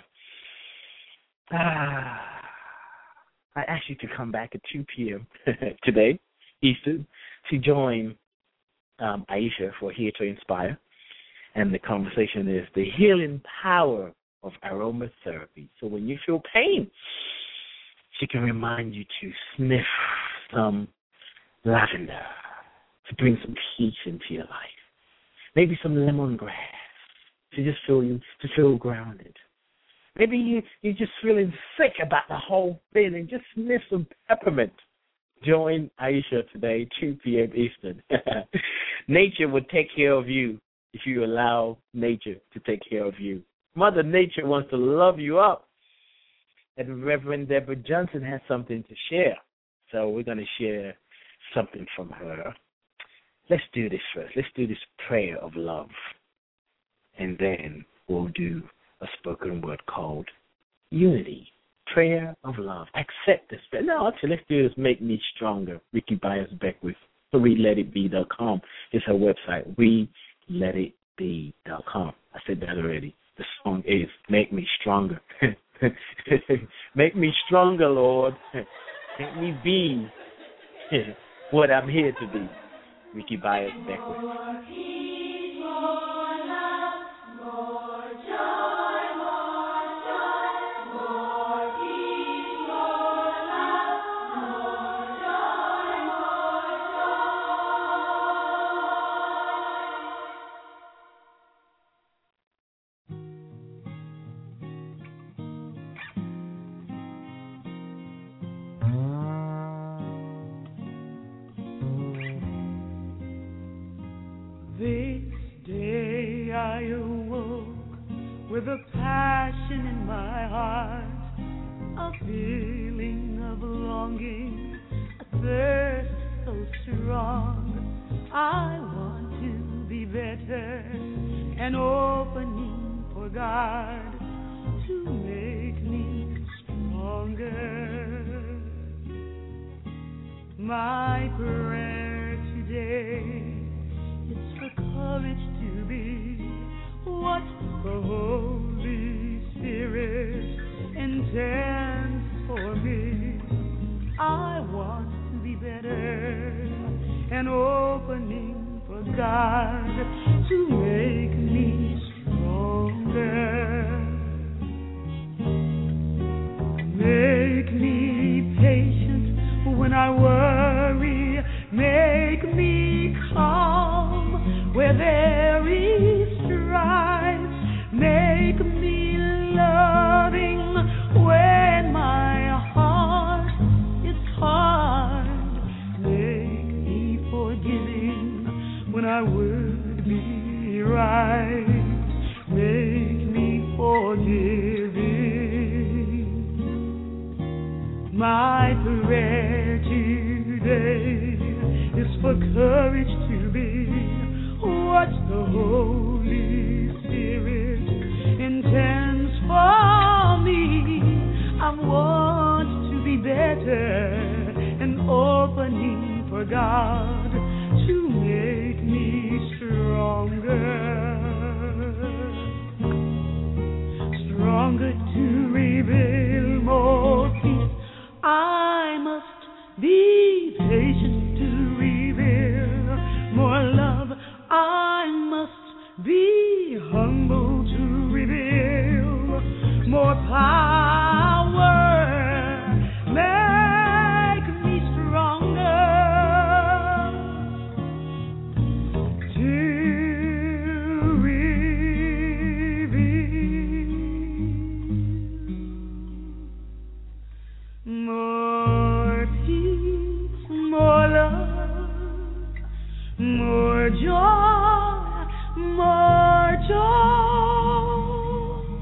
I ask you to come back at 2 p.m. today, Eastern, to join Aisha for Here to Inspire. And the conversation is the healing power of aromatherapy. So when you feel pain, she can remind you to sniff some lavender to bring some peace into your life. Maybe some lemongrass to just feel grounded. Maybe you're just feeling sick about the whole thing and just sniff some peppermint. Join Aisha today, 2 p.m. Eastern. Nature will take care of you if you allow nature to take care of you. Mother Nature wants to love you up. And Reverend Deborah Johnson has something to share. So we're going to share something from her. Let's do this first. Let's do this prayer of love. And then we'll do a spoken word called Unity. Prayer of love. Accept this. No, actually, let's do this. Make Me Stronger. Ricky Byers Beckwith. WeLetItBe.com is her website. WeLetItBe.com. I said that already. The song is Make Me Stronger. Make me stronger, Lord. Make me be what I'm here to be. Ricky Byers Beckwith. With a passion in my heart, a feeling of longing, a thirst so strong. I want to be better, an opening for God to make me stronger. My prayer today is for courage to be what the Holy Spirit intends for me. I want to be better, an opening for God to make me stronger. Make me patient when I worry. Make me calm where there is strife. Make me loving when my heart better, an opening for God to make me stronger. Stronger to reveal more peace. I must be patient to reveal more love. I must be humble to reveal more power. Make me stronger to reveal more peace, more love, more joy, more joy.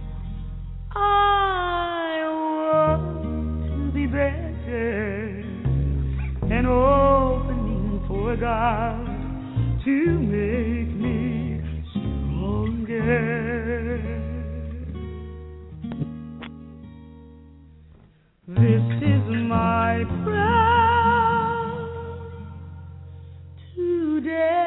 I want to be better, an opening for God to make me stronger. This is my prayer today.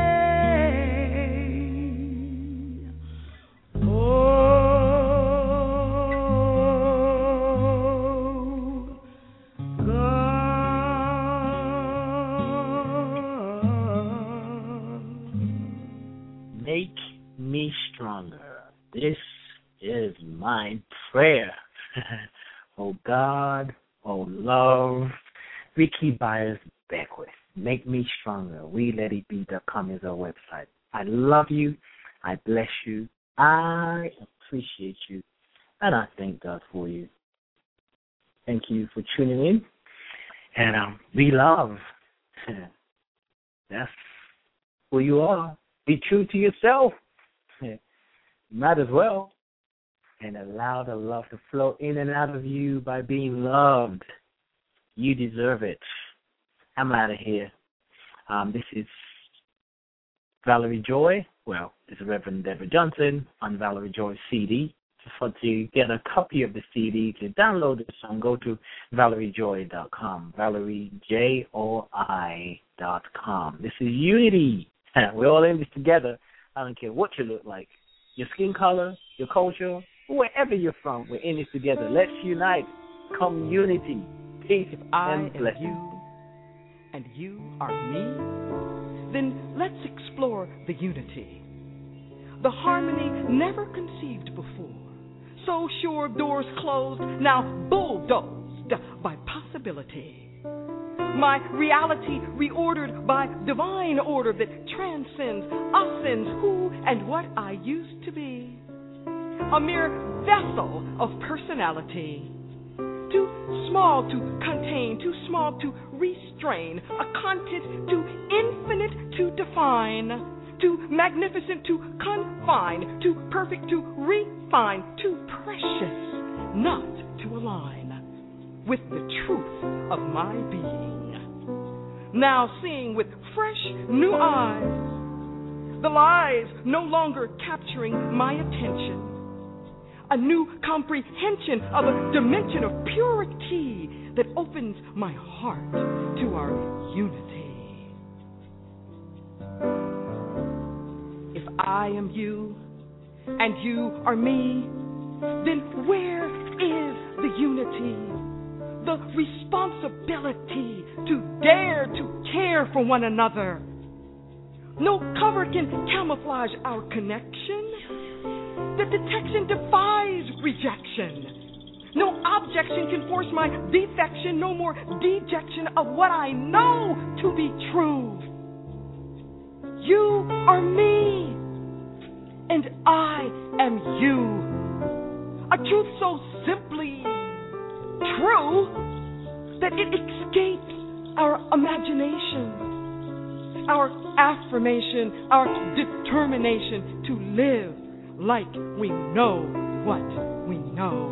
Make me stronger. This is my prayer. Oh God, oh love, Ricky Byers Beckwith. Make me stronger. WeLetItBe.com is our website. I love you. I bless you. I appreciate you. And I thank God for you. Thank you for tuning in. And be love. That's who you are. Be true to yourself. Might as well. And allow the love to flow in and out of you by being loved. You deserve it. I'm out of here. This is Valerie Joy. Well, this is Reverend Deborah Johnson on Valerie Joy's CD. To get a copy of the CD, to download the song, go to ValerieJoy.com. ValerieJoy.com. This is unity. We're all in this together. I don't care what you look like. Your skin color, your culture, wherever you're from, we're in this together. Let's unite. Community. Peace and blessings. You and you are me, then let's explore the unity. The harmony never conceived before. So sure doors closed, now bulldozed by possibility. My reality reordered by divine order that transcends us and who and what I used to be. A mere vessel of personality. Too small to contain, too small to restrain, a content too infinite to define. Too magnificent to confine, too perfect to refine, too precious not to align with the truth of my being. Now seeing with fresh new eyes, the lies no longer capturing my attention. A new comprehension of a dimension of purity that opens my heart to our unity. If I am you and you are me, then where is the unity? The responsibility to dare to care for one another. No cover can camouflage our connection. The detection defies rejection. No objection can force my defection. No more dejection of what I know to be true. You are me, and I am you. A truth so simply true that it escapes our imagination, our affirmation, our determination to live like we know what we know.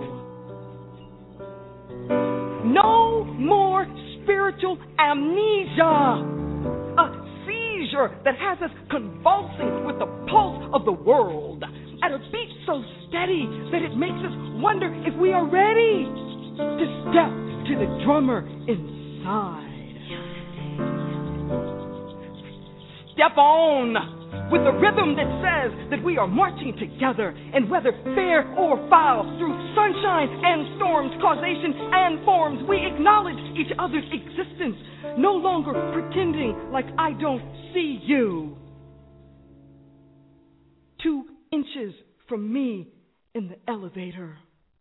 No more spiritual amnesia, a seizure that has us convulsing with the pulse of the world at a beat so steady that it makes us wonder if we are ready to step to to the drummer inside. Step on with a rhythm that says that we are marching together, and whether fair or foul, through sunshine and storms, causation and forms, we acknowledge each other's existence, no longer pretending like I don't see you. 2 inches from me in the elevator.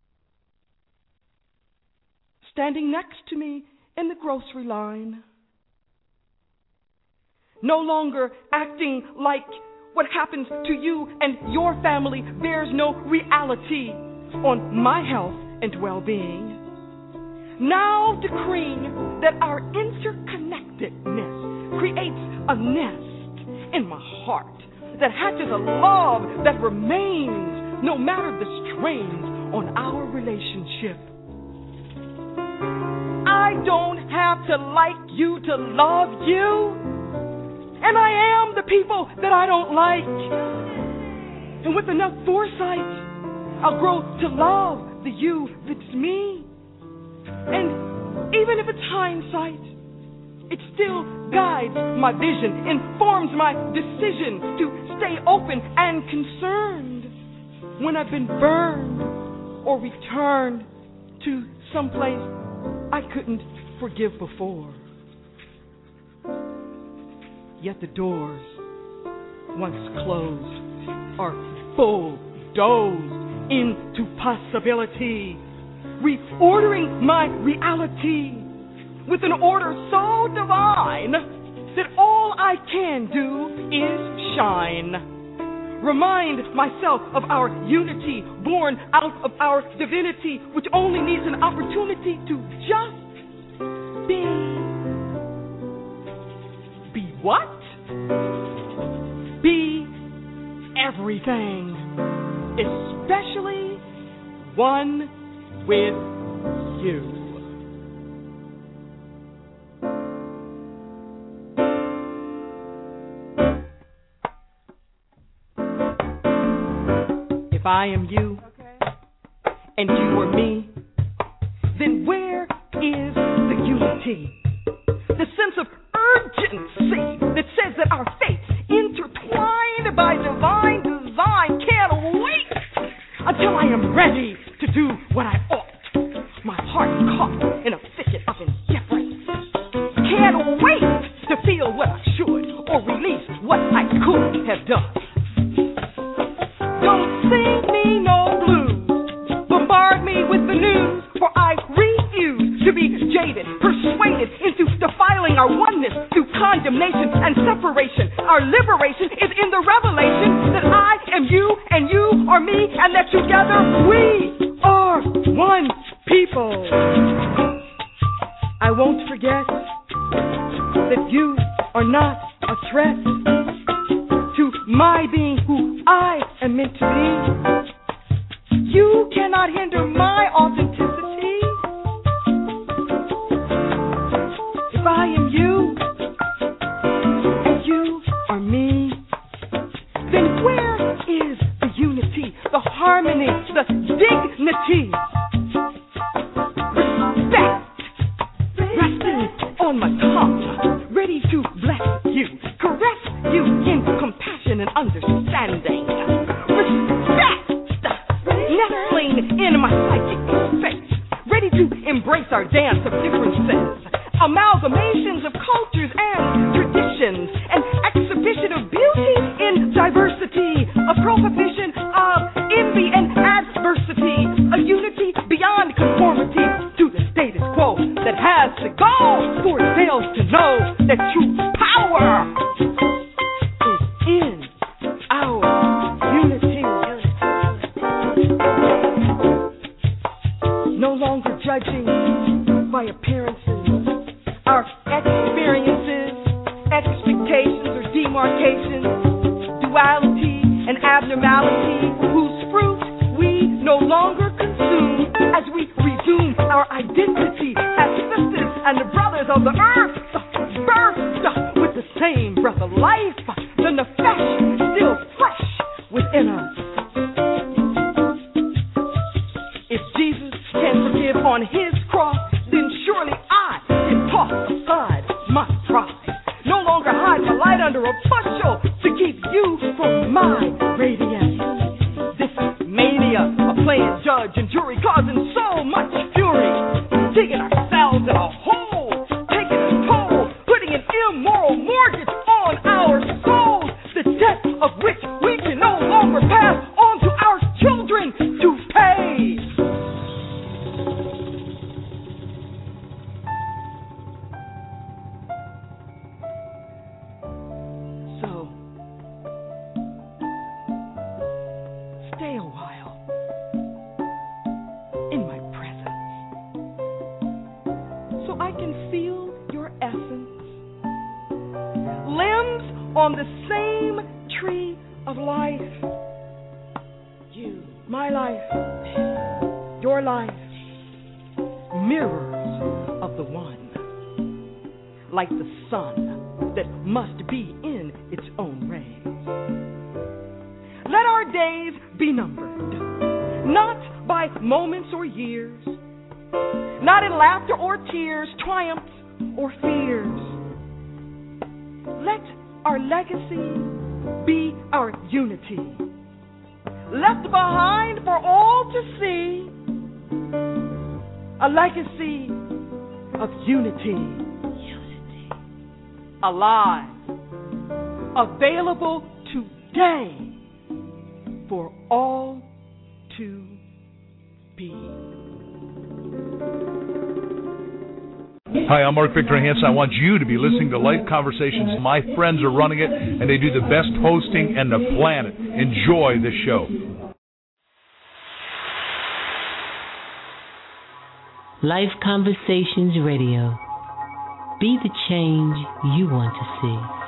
Standing next to me in the grocery line. No longer acting like what happens to you and your family bears no reality on my health and well-being. Now decreeing that our interconnectedness creates a nest in my heart that hatches a love that remains no matter the strains on our relationship. I don't have to like you to love you. And I am the people that I don't like. And with enough foresight, I'll grow to love the you that's me. And even if it's hindsight, it still guides my vision, informs my decision to stay open and concerned when I've been burned or returned to someplace I couldn't forgive before. Yet the doors, once closed, are bulldozed into possibility, reordering my reality with an order so divine that all I can do is shine. Remind myself of our unity, born out of our divinity, which only needs an opportunity to just be. Be what? Be everything, especially one with you. If I am you and you are me, then where is the unity? The sense of urgency that says that our fates, intertwined by divine design, can't wait until I am ready to do what I ought. My heart caught in a thicket of indifference. Can't wait to feel what I should or release what I could have done. Don't sing me no blues, bombard me with the news, for I refuse to be jaded, persuaded into defiling our oneness through condemnation and separation. Our liberation is in the revelation that I am you and you are me, and that together we are one people. I won't forget that you are not a threat to my being who I am meant to be. You cannot hinder my authenticity. If I am you and you are me, then where is the unity, the harmony, the dignity? Respect resting on my tongue, ready to bless you, caress you in compassion and understanding. Respect nestling in my psychic space, ready to embrace our dance of differences, amalgamations of cultures and traditions, an exhibition of beauty in diversity, a prohibition of envy and adversity, a unity beyond conformity to the status quo that has to go, for it fails to know that true power is in our unity. No longer judging by appearances, our experiences, expectations or demarcations, duality and abnormality, whose fruit we no longer consume as we resume our identity as sisters and brothers of the earth, birthed with the same breath of life, the nefesh still fresh within us. If Jesus can forgive on his cross, then you for my radiance. This mania of playing judge and jury causing so much fury, digging ourselves in a hole, taking a toll, putting an immoral mortgage on our souls, the debt of which we can no longer pass on to our children to pay. So, stay a while in my presence so I can feel your essence. Limbs on the same tree of life. You, my life, your life, mirrors of the one, like the sun that must be in its own rays. Let our days be numbered, not by moments or years, not in laughter or tears, triumphs or fears. Let our legacy be our unity, left behind for all to see, a legacy of unity. Alive, available today for all to be. Hi, I'm Mark Victor Hansen. I want you to be listening to Life Conversations. My friends are running it, and they do the best hosting on the planet. Enjoy the show. Life Conversations Radio. Be the change you want to see.